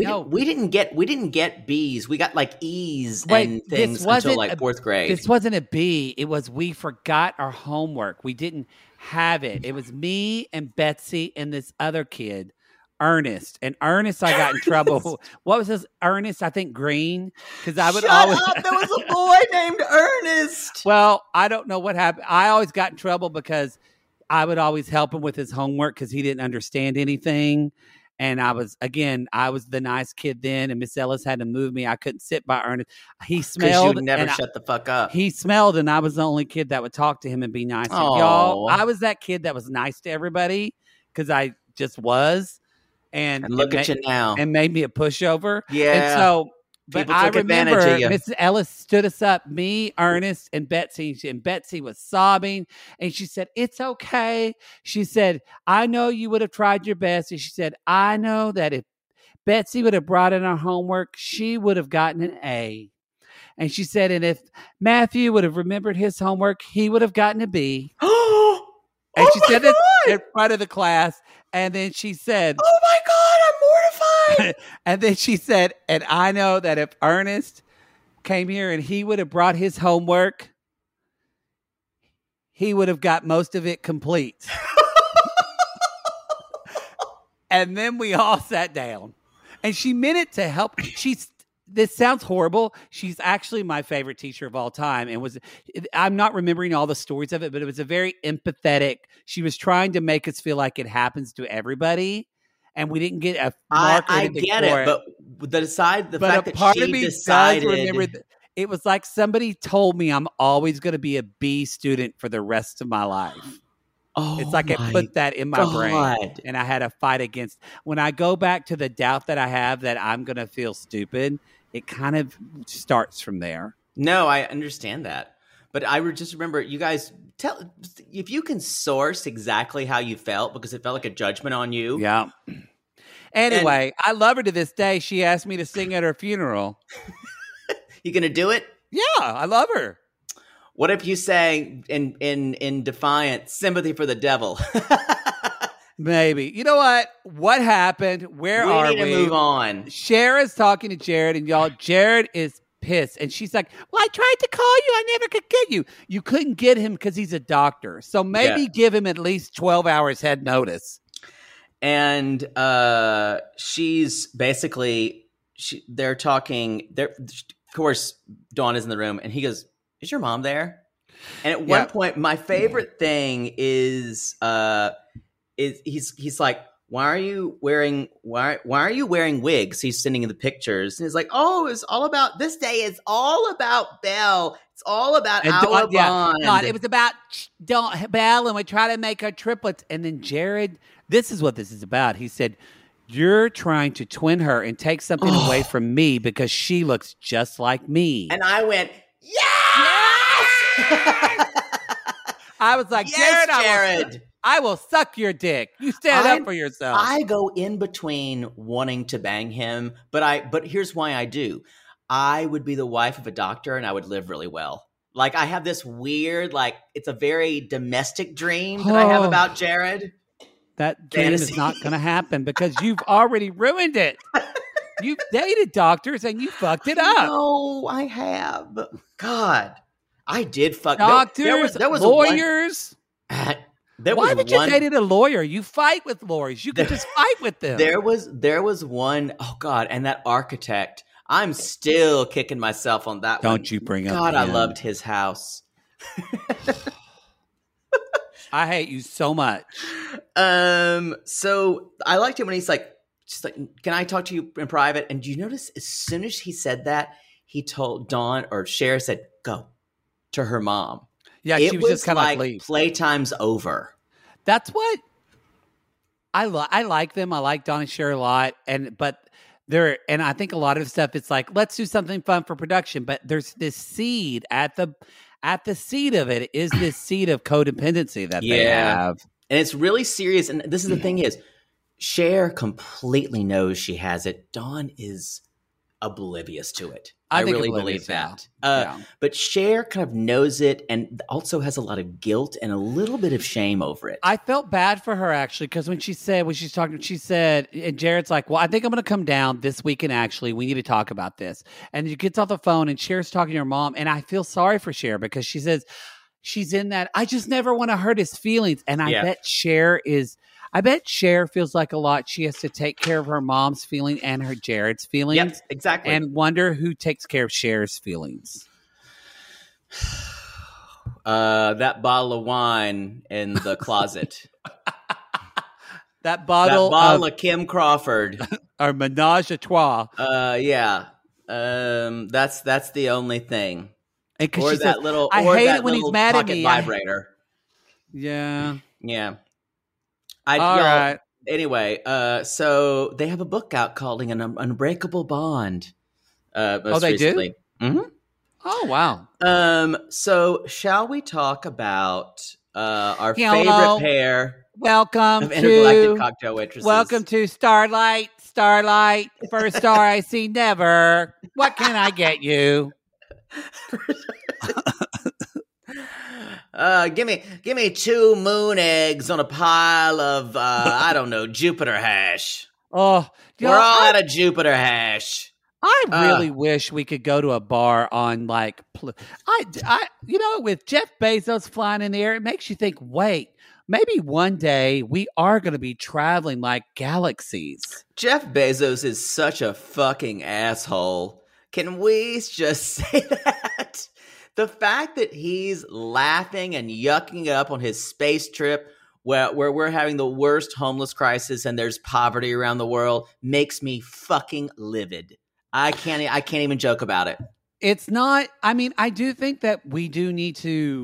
get B's. We got like E's and things until like fourth grade. This wasn't a B. It was we forgot our homework. We didn't have it. It was me and Betsy and this other kid, Ernest. And Ernest, I got in trouble. What was his Ernest? I think Green. Because I would always. Shut up! There was a boy named Ernest. Well, I don't know what happened. I always got in trouble because I would always help him with his homework because he didn't understand anything. And I was the nice kid then, and Miss Ellis had to move me. I couldn't sit by Ernest. He smelled. You would never shut the fuck up. He smelled, and I was the only kid that would talk to him and be nice. Oh. Y'all, I was that kid that was nice to everybody because I just was. And look at you now. And made me a pushover. Yeah. And so, but I remember of Mrs. Ellis stood us up, me, Ernest, and Betsy. And Betsy was sobbing. And she said, "It's okay." She said, "I know you would have tried your best." And she said, "I know that if Betsy would have brought in her homework, she would have gotten an A." And she said, "And if Matthew would have remembered his homework, he would have gotten a B." And she said it in front of the class. And then she said, "Oh my God, I'm mortified." And then she said, "And I know that if Ernest came here and he would have brought his homework, he would have got most of it complete." And then we all sat down. And she meant it to help. This sounds horrible. She's actually my favorite teacher of all time. And I'm not remembering all the stories of it, but it was a very empathetic. She was trying to make us feel like it happens to everybody. And we didn't get a mark or anything I get for it. But the fact that part she of me decided. does remember it was like somebody told me I'm always going to be a B student for the rest of my life. Oh, It's like I my put that in my brain, God. and I had to fight against. When I go back to the doubt that I have that I'm going to feel stupid, it kind of starts from there. No, I understand that. But I would just remember you guys tell if you can source exactly how you felt because it felt like a judgment on you. Yeah. Anyway, I love her to this day. She asked me to sing at her funeral. You gonna do it? Yeah, I love her. What if you sang in defiance, "Sympathy for the Devil"? Maybe. You know what? What happened? Where are we? We need to move on. Cher is talking to Jared, and y'all, Jared is pissed. And she's like, well, I tried to call you. I never could get you. You couldn't get him because he's a doctor. So maybe give him at least 12 hours head notice. And she's basically, they're talking. Of course, Dawn is in the room, and he goes, "Is your mom there?" And at one point, my favorite thing is he's like, why are you wearing wigs? He's sending in the pictures, and he's like, "Oh, it's all about this day. Is all about Belle. It's all about our bond." God, it was about Belle, and we try to make her triplets. And then Jared, this is what this is about. He said, "You're trying to twin her and take something away from me because she looks just like me." And I went, yes! I was like, yes, Jared, I will suck your dick. You stand up for yourself. I go in between wanting to bang him, but here's why I do. I would be the wife of a doctor and I would live really well. Like I have this weird, like it's a very domestic dream that I have about Jared. That dream is not going to happen because you've already ruined it. You've dated doctors and you fucked it up. No, I have. God, I did fuck doctors. There was lawyers. Why would you date a lawyer? You fight with lawyers. You can just fight with them. There was one. Oh God, and that architect. I'm still kicking myself on that. Don't you bring up? God, I loved his house. I hate you so much. So I liked it when he's like, just like, "Can I talk to you in private?" And do you notice as soon as he said that, he told Dawn or Cher said, "Go," to her mom. Yeah, she was just kind of like, leave. Playtime's over. That's what I like them. I like Dawn and Cher a lot, and I think a lot of stuff. It's like, let's do something fun for production, but there's this seed at the seed of it is this seed of codependency that they have. And it's really serious. And this is the thing is, Cher completely knows she has it. Dawn is oblivious to it. I really believe that. But Cher kind of knows it and also has a lot of guilt and a little bit of shame over it. I felt bad for her, actually, because when she's talking, she said, and Jared's like, well, I think I'm going to come down this weekend, actually. We need to talk about this. And she gets off the phone, and Cher's talking to her mom, and I feel sorry for Cher because she says she's in that, I just never want to hurt his feelings. And I bet Cher feels like a lot. She has to take care of her mom's feeling and her Jared's feelings. Yep, exactly. And wonder who takes care of Cher's feelings. That bottle of wine in the closet. that bottle of Kim Crawford. Or Menage a Trois. Yeah. That's the only thing. And or she that says, little, I or hate that it when he's mad at me. Vibrator. Yeah. All right. Anyway, so they have a book out called An Unbreakable Bond. They recently. do? Mm-hmm. Oh, wow. So shall we talk about our favorite pair Welcome of intergalactic cocktail waitresses? Welcome to Starlight, first star I see never. What can I get you? Give me 2 moon eggs on a pile of I don't know, Jupiter hash. Oh, we're all out of Jupiter hash. I really wish we could go to a bar on like with Jeff Bezos flying in the air, it makes you think, wait, maybe one day we are going to be traveling like galaxies. Jeff Bezos is such a fucking asshole. Can we just say that? The fact that he's laughing and yucking up on his space trip where we're having the worst homeless crisis and there's poverty around the world makes me fucking livid. I can't even joke about it. It's not, I mean, I do think that we do need to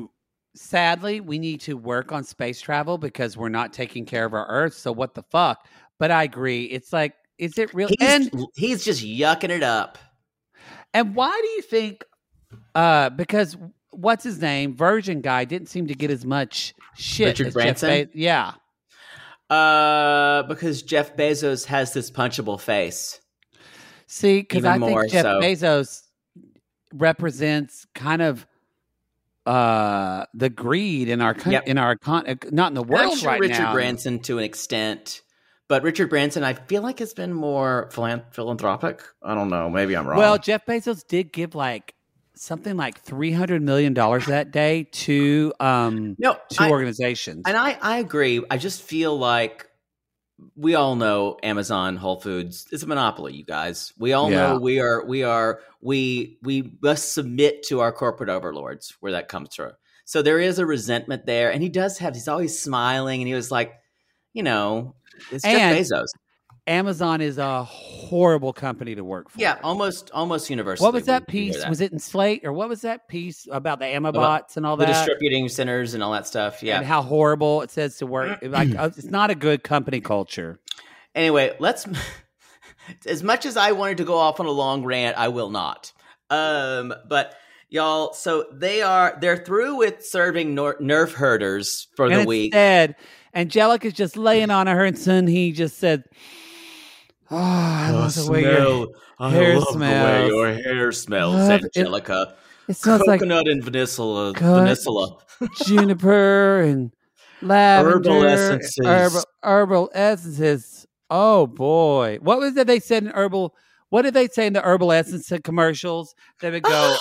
sadly, we need to work on space travel because we're not taking care of our Earth. So what the fuck? But I agree. It's like, is it real? He's just yucking it up. And why do you think? Because what's his name? Virgin guy didn't seem to get as much shit. Richard as Branson? Yeah. Because Jeff Bezos has this punchable face. See, because I more think Jeff so. Bezos represents kind of the greed in our Yep. not in the world Actually, right Richard now. Branson to an extent. But Richard Branson, I feel like has been more philanthropic. I don't know. Maybe I'm wrong. Well, Jeff Bezos did give like something like $300 million that day to organizations. And I agree. I just feel like we all know Amazon, Whole Foods is a monopoly, you guys. We all know we must submit to our corporate overlords where that comes from. So there is a resentment there. And he's always smiling. And he was like, it's Jeff Bezos. Amazon is a horrible company to work for. Yeah, almost universally. What was that piece? Was it in Slate? Or what was that piece about the Amabots and all the that? The distributing centers and all that stuff. Yeah. And how horrible it says to work. Like, it's not a good company culture. Anyway, as much as I wanted to go off on a long rant, I will not. But y'all, so they're through with serving nerf herders for the week. Instead, Angelica's just laying on her, and son, he just said, "Oh, I love the way your hair smells. The way your hair smells, Angelica. It smells coconut and vanilla, juniper and lavender, herbal essences, herbal essences. Oh boy, what was it they said in herbal? What did they say in the herbal essence commercials? They would go,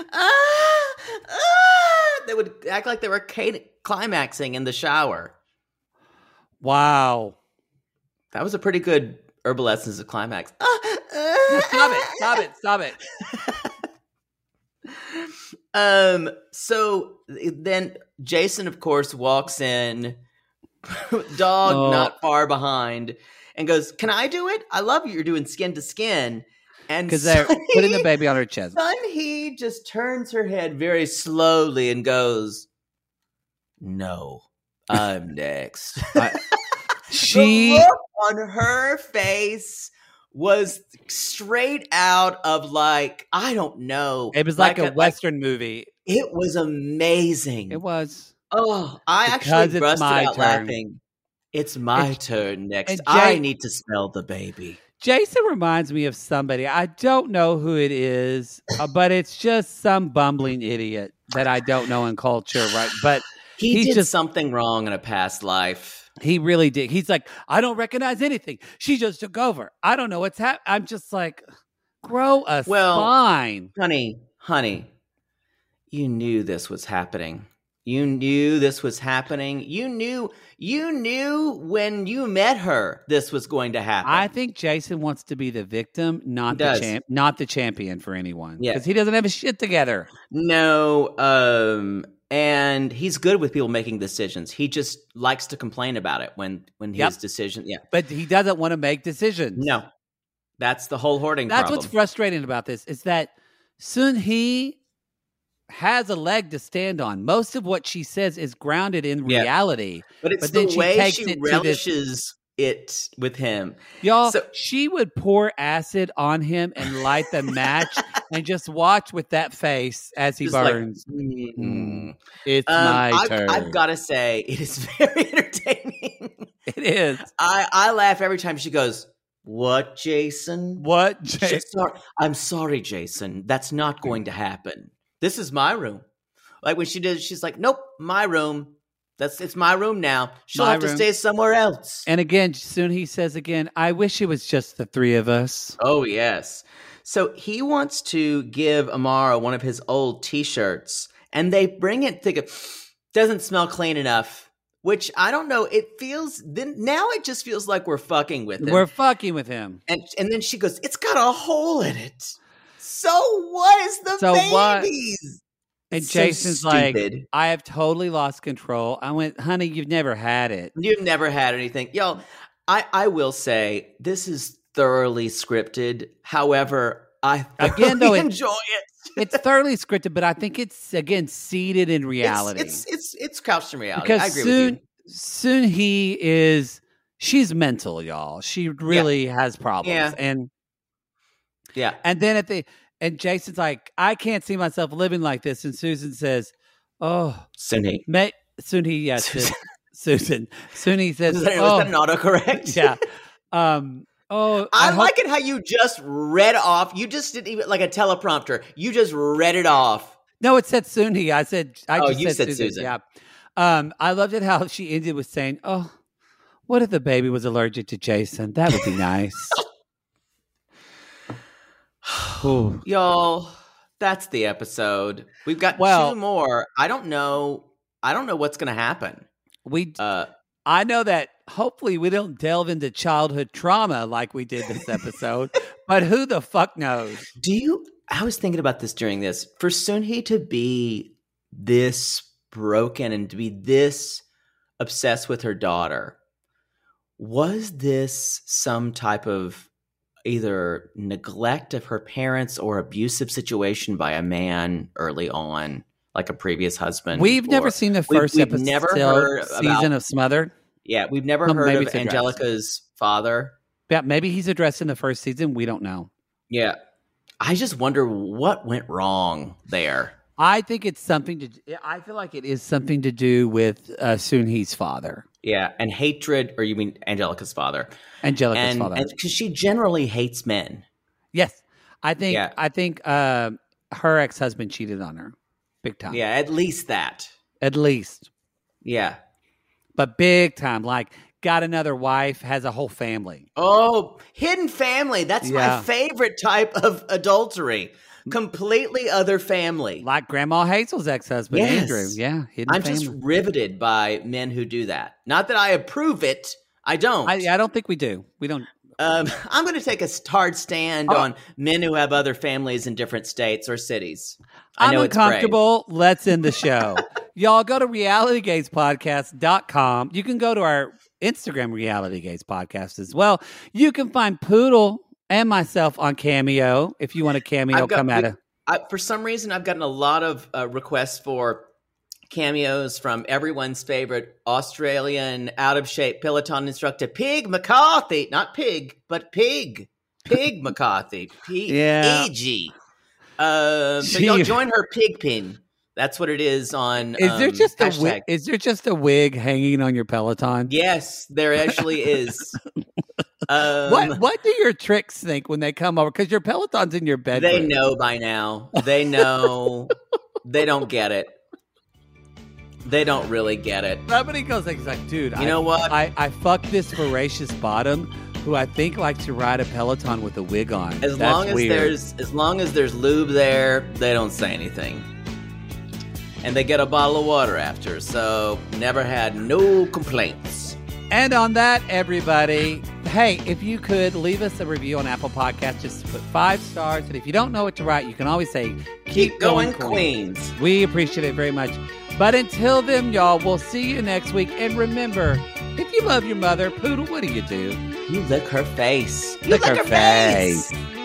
they would act like they were climaxing in the shower. Wow. That was a pretty good herbal essence of climax. Stop it. So then Jason, of course, walks in, dog not far behind, and goes, "Can I do it? I love you. You're doing skin to skin." And because they're putting the baby on her chest. He just turns her head very slowly and goes, "No, I'm next." The look on her face was straight out of like, I don't know. It was like a Western movie. It was amazing. It was. Oh, I actually busted out laughing. It's my turn next. I need to smell the baby. Jason reminds me of somebody. I don't know who it is, but it's just some bumbling idiot that I don't know in culture, right? But he did something wrong in a past life. He really did. He's like, I don't recognize anything. She just took over. I don't know what's happening. I'm just like, grow a spine. Honey, you knew this was happening. You knew this was happening. You knew when you met her this was going to happen. I think Jason wants to be the victim, not the champion for anyone. Yeah. Because he doesn't have his shit together. No, and he's good with people making decisions. He just likes to complain about it when his decision. Yeah, but he doesn't want to make decisions. No, that's the whole hoarding. That's problem. What's frustrating about this is that Sun-Hee has a leg to stand on. Most of what she says is grounded in reality. But it's the way she relishes it with him. Y'all, she would pour acid on him and light the match and just watch with that face as he burns. Like, it's my turn. I've got to say, it is very entertaining. It is. I laugh every time she goes, "What, Jason? What, Jason? I'm sorry, Jason. That's not going to happen. This is my room." Like when she did, she's like, "Nope, my room. It's my room now. She'll have to stay somewhere else." And again, soon he says again, "I wish it was just the three of us." Oh, yes. So he wants to give Amara one of his old T-shirts, and they bring it, doesn't smell clean enough, which I don't know. Now it just feels like we're fucking with him. We're fucking with him. And then she goes, "It's got a hole in it. So what is the babies?" And Jason's like, "I have totally lost control." I went, "Honey, you've never had it. You've never had anything." Yo, I will say this is thoroughly scripted. However, I Again, though, enjoy it. It's thoroughly scripted, but I think it's again seated in reality. It's couched in reality. Because I agree with you. Soon she's mental, y'all. She really has problems. Yeah. And then and Jason's like, I can't see myself living like this. And Susan says, oh, Soon-Hee. Soon-Hee, yes. Susan. Soon-Hee says, was that an autocorrect? Yeah. I like it how you just read off. You just didn't even like a teleprompter. You just read it off. No, it said Soon-Hee. I said said Susan. Yeah. I loved it how she ended with saying, oh, what if the baby was allergic to Jason? That would be nice. Y'all, that's the episode. We've got 2 more. I don't know what's going to happen. I know that hopefully we don't delve into childhood trauma like we did this episode, but who the fuck knows? I was thinking about this during this. For Soon-Hee to be this broken and to be this obsessed with her daughter, was this some type of either neglect of her parents or abusive situation by a man early on, like a previous husband? We've never seen the first season of Smothered. Yeah, we've never heard of Angelica's father. Yeah, maybe he's addressed in the first season. We don't know. Yeah. I just wonder what went wrong there. I think it's I feel like it is something to do with Soon-Hee's father. Yeah, and hatred, or you mean Angelica's father? Angelica's father. And because she generally hates men. Yes. I think her ex-husband cheated on her. Big time. Yeah, at least that. At least. Yeah. But big time. Like, got another wife, has a whole family. Oh, hidden family. That's my favorite type of adultery. Completely other family. Like Grandma Hazel's ex-husband, Andrew. Yeah, hidden I'm family. just riveted by men who do that. Not that I approve it. I don't. I don't think we do. We don't. I'm going to take a hard stand on men who have other families in different states or cities. I know I'm uncomfortable. Let's end the show. Y'all go to realitygazepodcast.com. You can go to our Instagram Reality Gaze Podcast as well. You can find Poodle and myself on Cameo if you want a cameo. For some reason, I've gotten a lot of requests for cameos from everyone's favorite Australian out-of-shape Peloton instructor, Pig McCarthy. Not Pig, but Pig. Pig McCarthy. P-E-G. So y'all join her pig pin. That's what it is on Is there just hashtag. Is there just a wig hanging on your Peloton? Yes, there actually is. What do your tricks think when they come over? Because your Peloton's in your bedroom. They know by now. They know. They don't get it. They don't really get it. Somebody goes like, dude, you know what? I fucked this voracious bottom who I think likes to ride a Peloton with a wig on. As long as there's lube there, they don't say anything. And they get a bottle of water after, so never had no complaints. And on that, everybody, hey, if you could leave us a review on Apple Podcasts, just put 5 stars. And if you don't know what to write, you can always say, keep going, Queens. We appreciate it very much. But until then, y'all, we'll see you next week. And remember, if you love your mother, Poodle, what do? You lick her face. Lick her face.